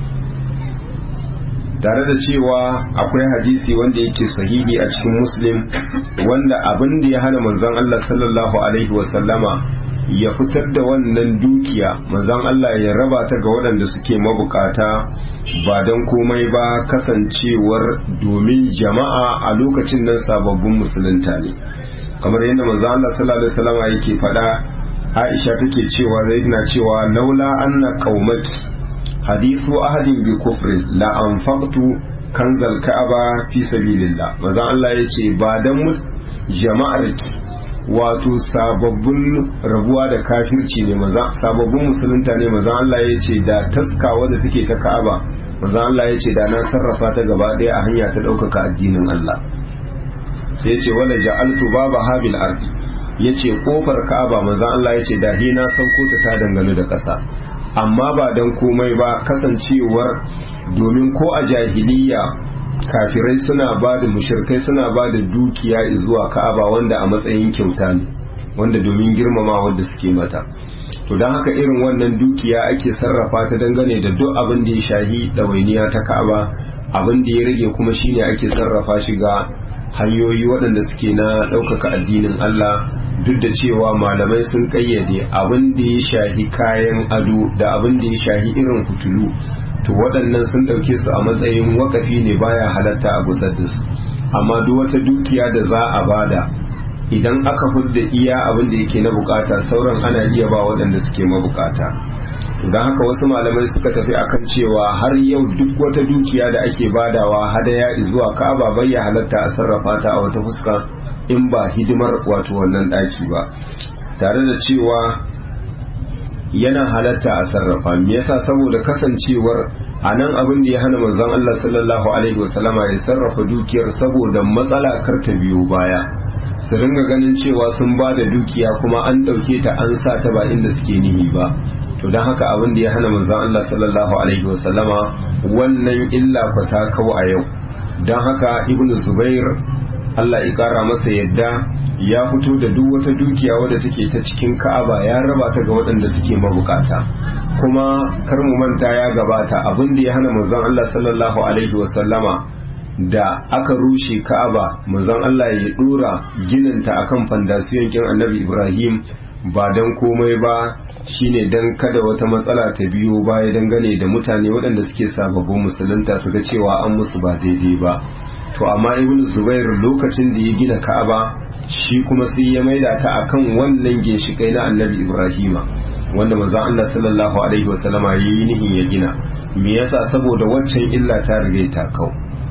Tare da cewa akwai hadisi wanda yake sahihi a cikin Muslim, wanda abin da ya hana manzon Allah sallallahu alaihi wasallama ya fitar da wannan dukiya, manzon Allah ya raba ta ga waɗanda suke mabukata ba don komai ba, kasancewar domin jama'a a lokacin nan sababbin musulunta ne. Kamar yadda manzon Allah sallallahu alaihi wasallama yake faɗa, Aisha take cewa zai na cewa laula anna qaumati hadithu ahadin bi kufrin la anfaqtu kanzal ka'aba fi sabilillah. Manzon Allah yace ba dan jama'ar ki wato sababbin rabuwa da kafirci ne, sababbin musulunta ne, manzon Allah yace da taska wadda take ta Ka'aba, manzon Allah yace da na sarrafa ta gaba daya a hanya ta ɗaukaka addinin Allah. Sai yace wala ja'altu baba habil ardi, yace kofar Ka'aba manzon Allah yace da hina sauko ta dangane da ƙasa, amma ba don komai ba, kasancewar domin ko a jahiliya kafirai suna ba da, mushrikai suna ba da dukiya zuwa Ka'aba wanda a matsayin kyauta ne, wanda domin girmama wanda suke mata. To don haka irin wannan dukiya ake sarrafa ta dangane da duk abin da ya shahi ɗawainiya ta Ka'aba. Abin da ya rage kuma shine ake sarrafa shi ga hanyoyi waɗanda suke na ɗaukaka addinin Allah, duk da cewa malamai sun kayyade abin da ya shahi kayan ado da abin da ya shahi irin fitulu, to waɗannan sun ɗauke su a matsayin wakafi ne, baya halatta a gusar da su. Amma duk wata dukiya da za a bada, idan aka hudda iya abin da yake na bukata, sauran ana iya ba waɗanda suke mabukata. Don haka wasu malamai suka tafi akan cewa har yau duk wata dukiya da ake badawa hadaya zuwa Ka'aba bai ya halatta a sarrafa ta a wata fuska in ba hidimar wato wannan daki ba, tare da cewa yana halatta a sarrafa. Me yasa? Saboda kasancewar a nan abin da ya hana manzon Allah sallallahu alaihi wasallama ya sarrafa dukiyar, saboda matsala kar ta biyo baya, su ringa ganin cewa sun ba da dukiya kuma an ɗauke ta an sa ta ba inda suke nihi ba. To don haka abin da ya hana manzon Allah sallallahu alaihi wasallama wannan illa ku ta kawo a yau. Don haka Ibn Zubair, Allah ya kara masa yadda, ya fito da duk wata dukiya wadda take ta cikin Ka'aba ya raba ta ga waɗanda suke mabukata. Kuma kar mu manta ya gabata abin da ya hana manzon Allah sallallahu alaihi wasallama da aka rushe Ka'aba, manzon Allah ya dora gininta akan fandasiyon kin Annabi Ibrahim ba dan komai ba, shine dan kada wata matsala ta biyo baya dangane da mutane waɗanda suke sababbin musulunta su ga cewa an musu ba daidai ba. To amma Ibn Zubair lokacin da ya gina Ka'aba, shi kuma sai ya maida ta akan wannan ginshikai na Annabi Ibrahima wanda manzon Allah sallallahu alaihi wasallama yayi nihin ya gina. Me yasa? Saboda waccan illa ta riga ta kau.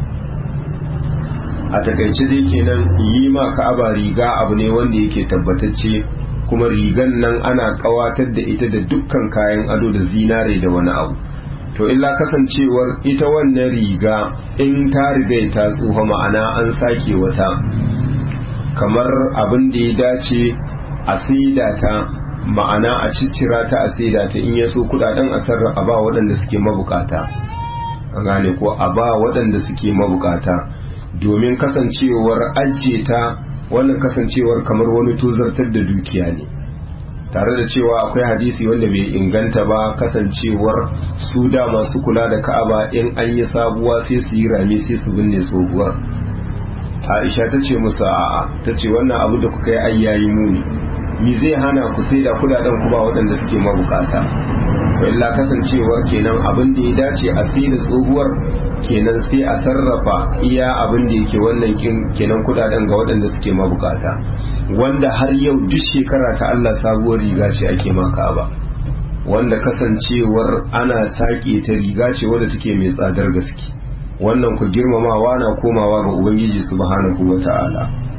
A takaice dai kenan yi ma Ka'aba riga abu ne wanda yake tabbatacce, kuma rigan nan ana kawatar da ita da dukkan kayan ado da zinare da wani abu. To illa kasancewar ita wannan riga in ta riga ta tsufa, ma'ana an sake wata, kamar abin da ya dace a saida ta, ma'ana a ciccira ta a saida ta, in yaso kudaden a sarrafa ba waɗanda suke mabukata, an gane ko, a ba waɗanda suke mabukata, domin kasancewar ajiye ta wannan kasancewar kamar wani tozartar da dukiya ne, tare da cewa akwai hadisi wanda bai inganta ba, kasancewar su da masu kula da Ka'aba in an yi sabuwa sai su yi rami sai su binne tsohuwar. Aisha ta ce musu a'a, ta ce wannan abu da kuka yi ayyayi muni, mi zai hana ku sai da kudaden ku ba waɗanda suke mabukata. illa kasancewar kenan abin da ya dace a sai da tsohuwar kenan sai a sarrafa iya abin da yake wannan kenan kudaden ga waɗanda suke mabukata, wanda har yau duk shekara ta Allah sabuwar riga ce ake maka ba, wanda kasancewar ana sake ta riga ce wadda take mai tsadar gaske. Wannan ku girmamawa na komawa ga Ubangiji subhanahu wata'ala.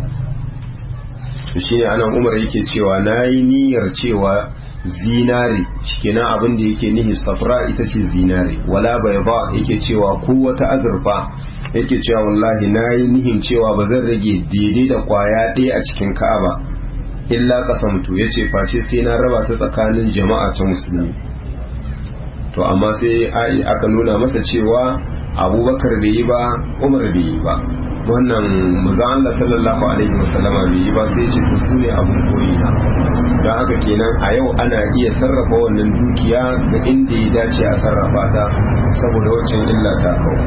Shine anan Umar yake cewa nayi niyyar cewa zinare kenan abin da yake nihi safra ita ce zinare, wala bayda yake cewa ko wata azurfa, yake cewa wallahi nayi nihin cewa ba zan rage daidai da kwaya ɗaya a cikin Ka'aba illa qasamtu, yace face sai na raba ta tsakanin jama'a ta musulmi. To amma sai aka nuna masa cewa Abubakar bai yi ba, Umar bai yi ba, wannan manzon Allah sallallahu alaihi wasallama bai yi ba, sai ce to sune abun koyi na. Don haka kenan a yau ana iya sarrafa wannan dukiya ga inda ya dace a sarrafa ta saboda waccan illa ta kawo.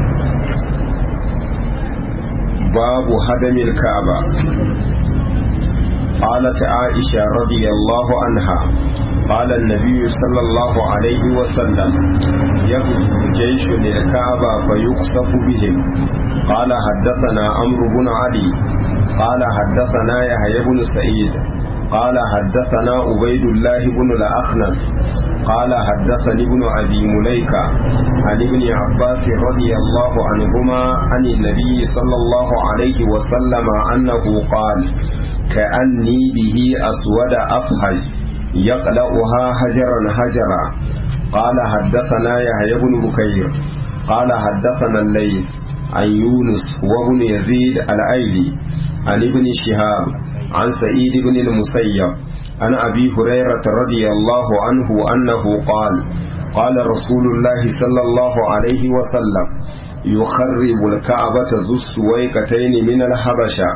Babu hadamil Ka'aba. قالت عائشة رضي الله عنها قال النبي صلى الله عليه وسلم يغزو جيش للكعبة فيقصف بهم. قال حدثنا عمرو بن علي قال حدثنا يحيى بن سعيد قال حدثنا عبيد الله بن الأخنس قال حدثني ابن أبي مليكة عن ابن عباس رضي الله عنهما عن النبي صلى الله عليه وسلم أنه قال كأني به أسود أفهج يقلعها حجرا حجرا. قال حدثنا يحيى بن بكير قال حدثنا الليث عن يونس وابن يزيد الأيلي عن ابن شهاب عن سعيد بن المسيب عن أبي هريرة رضي الله عنه أنه قال قال رسول الله صلى الله عليه وسلم يخرب الكعبة ذو السويقتين من الحبشة.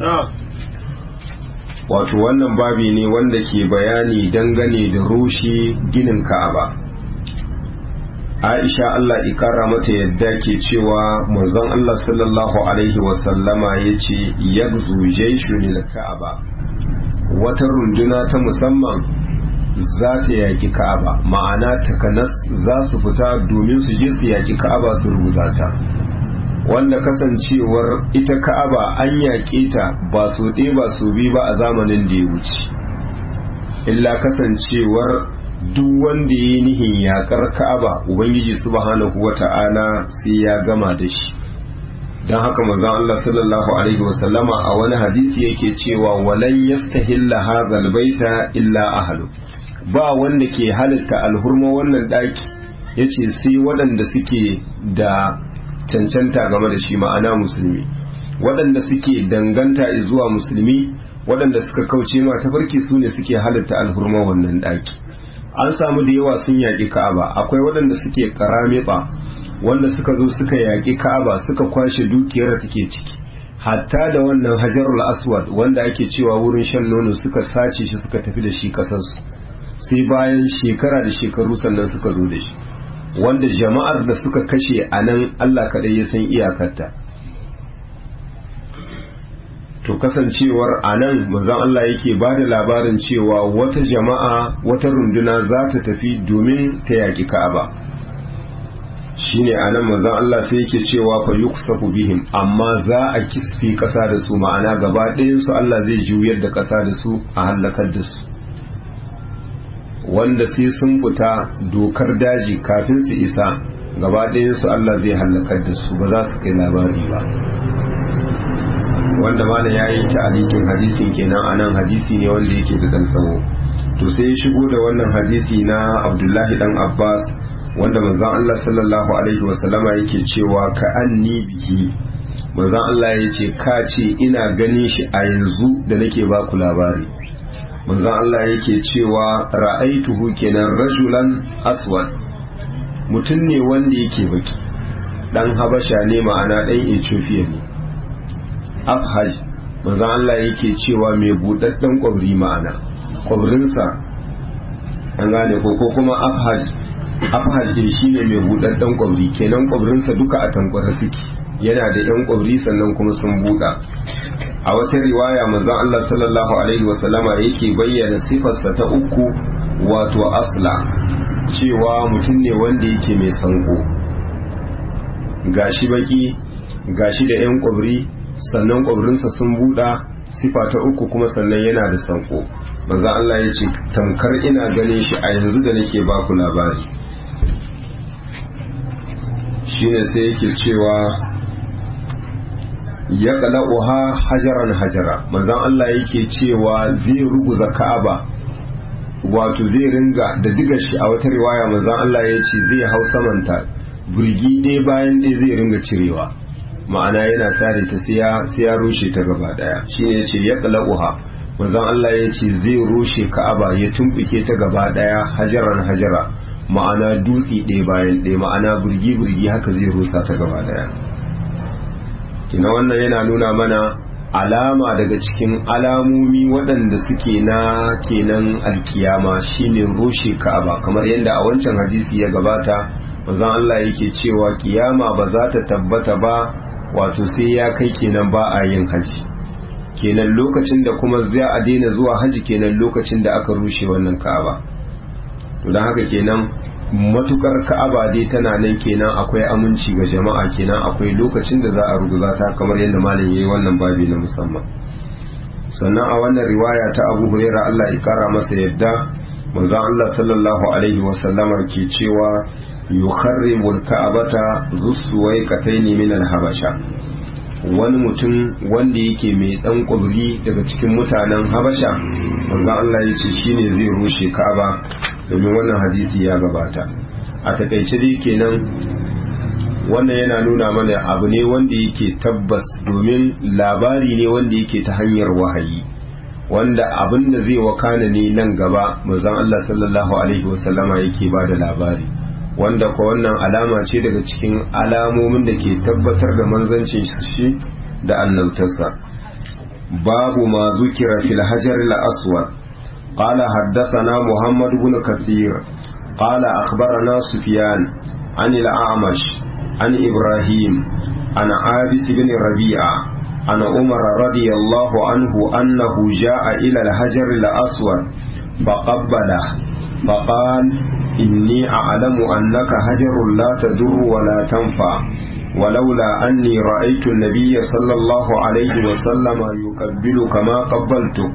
wato wannan babi ne wanda ke bayani dangane da rushe ginin Ka'aba. Aisha Allah ikara mata yadda ke cewa manzon Allah sallallahu alaihi wasallama yace yagzu jaishun Ka'aba, wata runduna ta musamman za ta yaki Ka'aba, ma'ana takanas za su fita domin su je su yaki Ka'aba su rubuta ta, wanda kasancewar ita Ka'aba an yaƙe ta ba so ɗaya ba so biyu ba a zamanin da ya wuce, illa kasancewar duk wanda ya yi nihin yaƙar Ka'aba Ubangiji subhanahu wata'ala sai ya gama da shi. Don haka manzon Allah sallallahu alaihi wasallama a wani hadisi yake cewa walan yastahilla hadhal baita illa ahlu, ba wanda ke halitta alhurma wannan daki yace sai waɗanda suke da cancanta game da shi, ma'ana musulmi, waɗanda suke danganta zuwa musulmi, waɗanda suka kauce ma tafarki su ne suke halitta alhurma wannan ɗaki. An samu da yawa sun yaƙi Ka'aba, akwai waɗanda suke karamita wanda suka zo suka yaƙi Ka'aba suka kwashe dukiyar da take ciki, hatta da wannan Hajarul Aswad wanda ake cewa wurin shan nono suka sace shi suka tafi da shi ƙasarsu, sai bayan shekara da shekaru sannan suka zo da shi, wanda jama'ar da suka kashe a nan Allah kaɗai ya san iyakarta. To kasancewar a nan manzon Allah yake ba da labarin cewa wata jama'a wata runduna za ta tafi domin ta yaƙi Ka'aba, shine a nan manzon Allah sai yake cewa fa yuksafu bihim, amma za a kisfi ƙasa da su, ma'ana gaba ɗayan su Allah zai juyar da ƙasa da su a halakar da su, wanda sai sun fita dokar daji kafin su isa gaba ɗayansu Allah zai halakar da su, ba za su kai labari ba. Wanda mana ya yi ta'alikin hadisin kenan, a nan hadisi ne wanda yake da ɗan tsawo. To sai ya shigo da wannan hadisi na Abdullahi ɗan Abbas wanda manzon Allah sallallahu alaihi wasallama yake cewa ka anni bihi, manzon Allah ya ce ka ce ina ganin shi a yanzu da nake ba ku labari. Manzon Allah yake cewa ra'aituhu kenan rajulan aswad, mutum ne wanda yake baki, dan Habasha ne, ma'ana dan Ethiopia ne. Afhaj, manzon Allah yake cewa mai budadden kwabri, ma'ana kwabrinsa an gane ko kuma afhaj din shine mai budaddan kwabri, kenan kwabrinsa duka a tankwara suke, yana da yan kwabri sannan kuma sun buɗa. A wata riwaya manzon Allah sallallahu alaihi wasallama yake bayyana sifarsa ta uku, wato asla, cewa mutum ne wanda yake mai sanko, gashi baki, gashi da yan kwabri, sannan kwabrinsa sun buɗa. Sifa ta uku kuma sannan yana da sanko. Manzo Allah ya ce tamkar ina ganin shi a yanzu da nake ba ku labari. Shine sai yake cewa ya qala'uha hajaran hajara. Manzo Allah yake cewa zai ruguza Ka'aba, wato zai ringa da diga shi. A wata riwaya manzo Allah ya ce zai hau samanta burgi ɗaya bayan ɗaya zai ringa cirewa, ma'ana yana tare ta sai ya rushe ta gaba daya. Shi ne yace ya qala'uha, manzon Allah ya ce zai rushe Ka'aba ya tumbuke ta gaba daya hajaran hajara, ma'ana dutsi ɗaya bayan ɗaya, ma'ana burgi burgi haka zai rusa ta gaba daya. Kina wannan yana nuna mana alama daga cikin alamomi waɗanda suke na kenan alkiyama shine rushe Ka'aba, kamar yadda a wancan hadisi ya gabata manzon Allah yake cewa kiyama ba za ta tabbata ba wato sai ya kai kenan ba a yin haji, kenan lokacin da kuma za a daina zuwa haji kenan lokacin da aka rushe wannan Ka'aba. to don haka kenan matukar Ka'aba dai tana nan kenan akwai aminci ga jama'a, kenan akwai lokacin da za a ruguza ta, kamar yadda malam yayi wannan babi na musamman. Sannan a wannan riwaya ta Abu Hurairah Allah ya kara masa yadda, manzo Allah sallallahu alaihi wasallama ke cewa yukharribu al-ka'bata zusuwaikataini min al-habasha. Wani mutum wanda yake mai dan kubri daga cikin mutanen Habasha, manzo Allah ya ce shine zai rushe Ka'aba, domin wannan hadisi ya gabata. A takaice dai kenan wannan yana nuna mana abu ne wanda yake tabbas, domin labari ne wanda yake ta hanyar wahayi, wanda abin da zai wakana ne nan gaba manzon Allah sallallahu alaihi wasallama yake ba da labari, wanda ko wannan alama ce daga cikin alamomin da ke tabbatar da manzancin shi da annabtarsa. babu ma zukira fil hajar al-aswad. qala haddathana muhammad ibn kathir qala akhbarana sufyan an al-a'mash an ibrahim an abis ibn rabi'a an umar radiyallahu anhu annahu jaa ila al-hajar al-aswad faqabbala faqala إني أعلم أنك هجر لا تضر ولا تنفع ولولا أني رأيت النبي صلى الله عليه وسلم يقبلك ما قبلتك.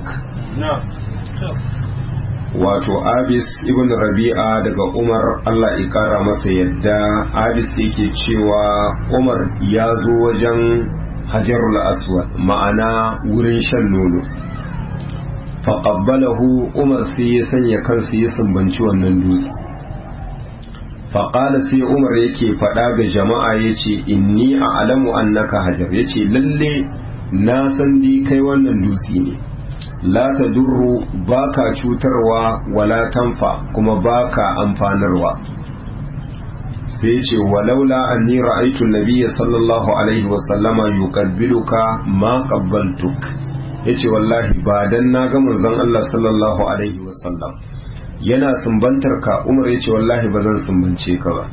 wato Abis ibn Rabi'a daga Umar Allah ya kara masa yadda, Abis yake cewa Umar ya zo wajen Hajarul Aswad, ma'ana wurin shan nono. Faqabbalahu, Umar sai ya sanya kansa ya sumbanci wannan dutse. faƙala sai Umar yake faɗa ga jama'a ya ce inni a alamu annaka hajar, ya ce lalle na san dai kai wannan dutse ne, la ta durru ba ka cutarwa wala tanfa kuma ba ka amfanarwa. sai ya ce walaula anni ra'aytu an-nabiyya sallallahu alaihi wasallama yuqabbiluka ma qabbaltuk, ya ce wallahi ba dan na ga manzon Allah sallallahu alaihi wasallam yana sumbantar ka, Umar ya ce wallahi ba zan sumbance ka ba.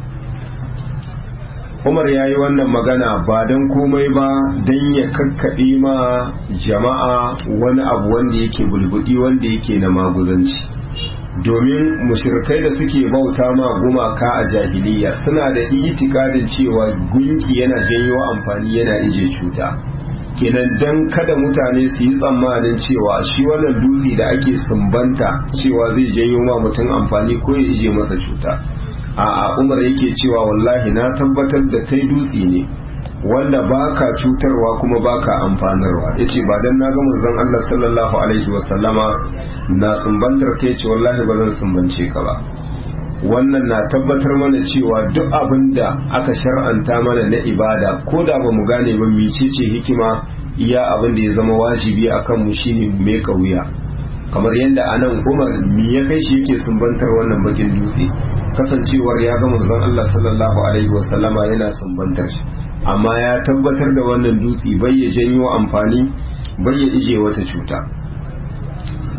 Umar ya yi wannan magana ba don komai ba, don ya kakkaɓe ma jama'a wani abu wanda yake bulbudi wanda yake na maguzanci. Domin mushrikai da suke bauta ma gumaka a jahiliya suna da itikadin cewa gunki yana janyo amfani yana ije cuta. Kenan dan kada mutane su yi tsammanin cewa shi wannan dutse da ake sumbanta cewa zai janyo ma mutum amfani ko ya ije masa cuta. A'a, Umar yake cewa wallahi na tabbatar da kai dutse ne wanda baka cutarwa kuma baka amfanarwa. Yace ba dan na ga manzon Allah sallallahu alaihi wasallama na sumbantar kai, ce wallahi ba zan sumbance ka ba. Wannan na tabbatar mana cewa duk abin da aka shar'anta mana na ibada, ko da ba mu gane ba mecece hikima, iya abin da ya zama wajibi akan mu shine mu mai kauya. Kamar yadda anan Umar me ya kai shi yake sumbantar wannan bakin dutse, kasancewar ya ga manzon Allah sallallahu alaihi wasallama yana sumbantar shi, amma ya tabbatar da wannan dutse bai ya janyo amfani, bai ya ije wata cuta.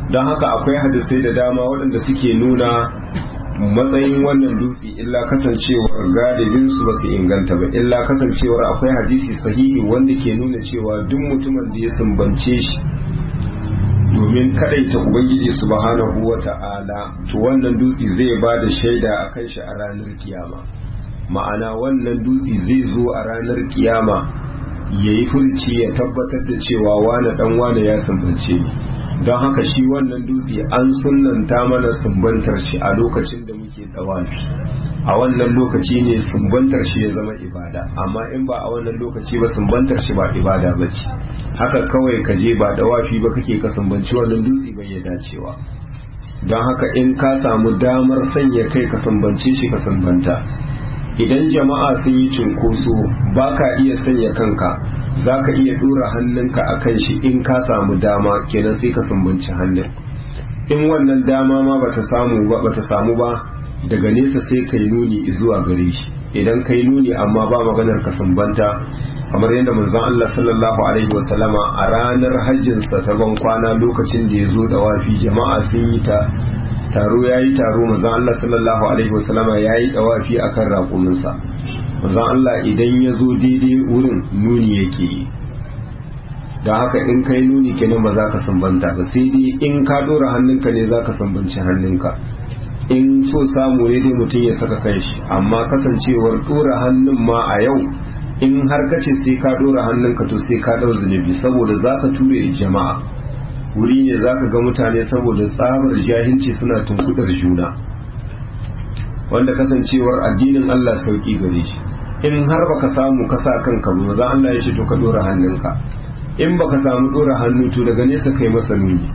don haka akwai hadisai da dama waɗanda suke nuna matsayin wannan dutse illa kasancewar galibin su basu inganta ba, illa kasancewar akwai hadisi sahihi wanda ke nuna cewa duk mutumin da ya sumbance shi domin kadaita ubangiji subhanahu wata'ala to wannan dutse zai ba da shaida akan shi a ranar kiyama. Ma'ana wannan dutse zai zo a ranar kiyama yayi furci ya tabbatar da cewa wane dan wane ya sumbance ni. Don haka shi wannan dutse an sunnanta mana sumbantar shi a lokacin da muke dawafi, a wannan lokaci ne sumbantar shi ya zama ibada, amma in ba a wannan lokaci ba sumbantar shi ba ibada ba ce. Haka kawai ka je ba dawafi ba kake ka sumbanci wannan dutse bai ya dacewa. Don haka in ka samu damar sanya kai ka sumbance shi ka sumbanta. Idan jama'a sun yi cinkoso ba ka iya sanya kanka, za ka iya dora hannunka a kan shi in ka samu dama, kenan sai ka sumbanci hannun. In wannan dama ma bata samu ba daga nesa sai kai nuni zuwa gare shi. Idan kai nuni amma ba maganar ka sumbanta, kamar yadda manzon Allah sallallahu alaihi wasallama a ranar hajjinsa ta ban kwana lokacin da ya zo da wafi, jama'a sun yi taro ya yi taro, manzon Allah sallallahu alaihi wasallama ya yi dawafi akan raƙuminsa. manzon Allah idan ya zo daidai wurin nuni yake yi, da haka in kai nuni kenan ba za ka sambanta ba, sai dai in ka dora hannunka ne za ka sambanci hannunka. In so samu ne dai mutum ya saka kanshi, amma kasancewar dora hannun ma a yau in har kace sai ka dora hannunka to sai ka dau zunubi, saboda za ka ture jama'a. Wuri ne za ka ga mutane saboda tsabar jahilci suna tunkudar juna, wanda kasancewar addinin Allah sauki gare shi. In har baka samu ka sa kanka ba, za Allah ya ce to ka dora hannunka. In baka samu dora hannu to daga nesa kai masa nuni.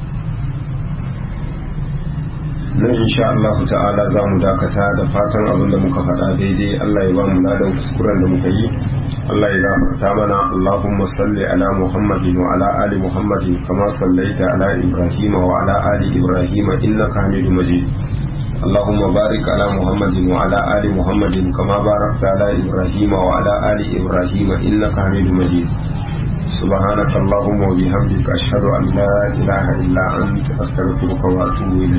nan insha Allah ta'ala za mu dakata, da fatan abin da muka faɗa daidai Allah ya ba mu ladan kuskuren da muka yi, Allah ya gafarta mana. Allahumma salli ala Muhammadin wa ala ali Muhammadin kama sallaita ala Ibrahim wa ala ali Ibrahim innaka Hamidum Majid. اللهم بارك على محمد وعلى آل محمد كما باركت على إبراهيم وعلى آل إبراهيم إنك حميد مجيد. سبحانك اللهم وبحمدك أشهد أن لا إله إلا أنت أستغفرك وأتوب إليك.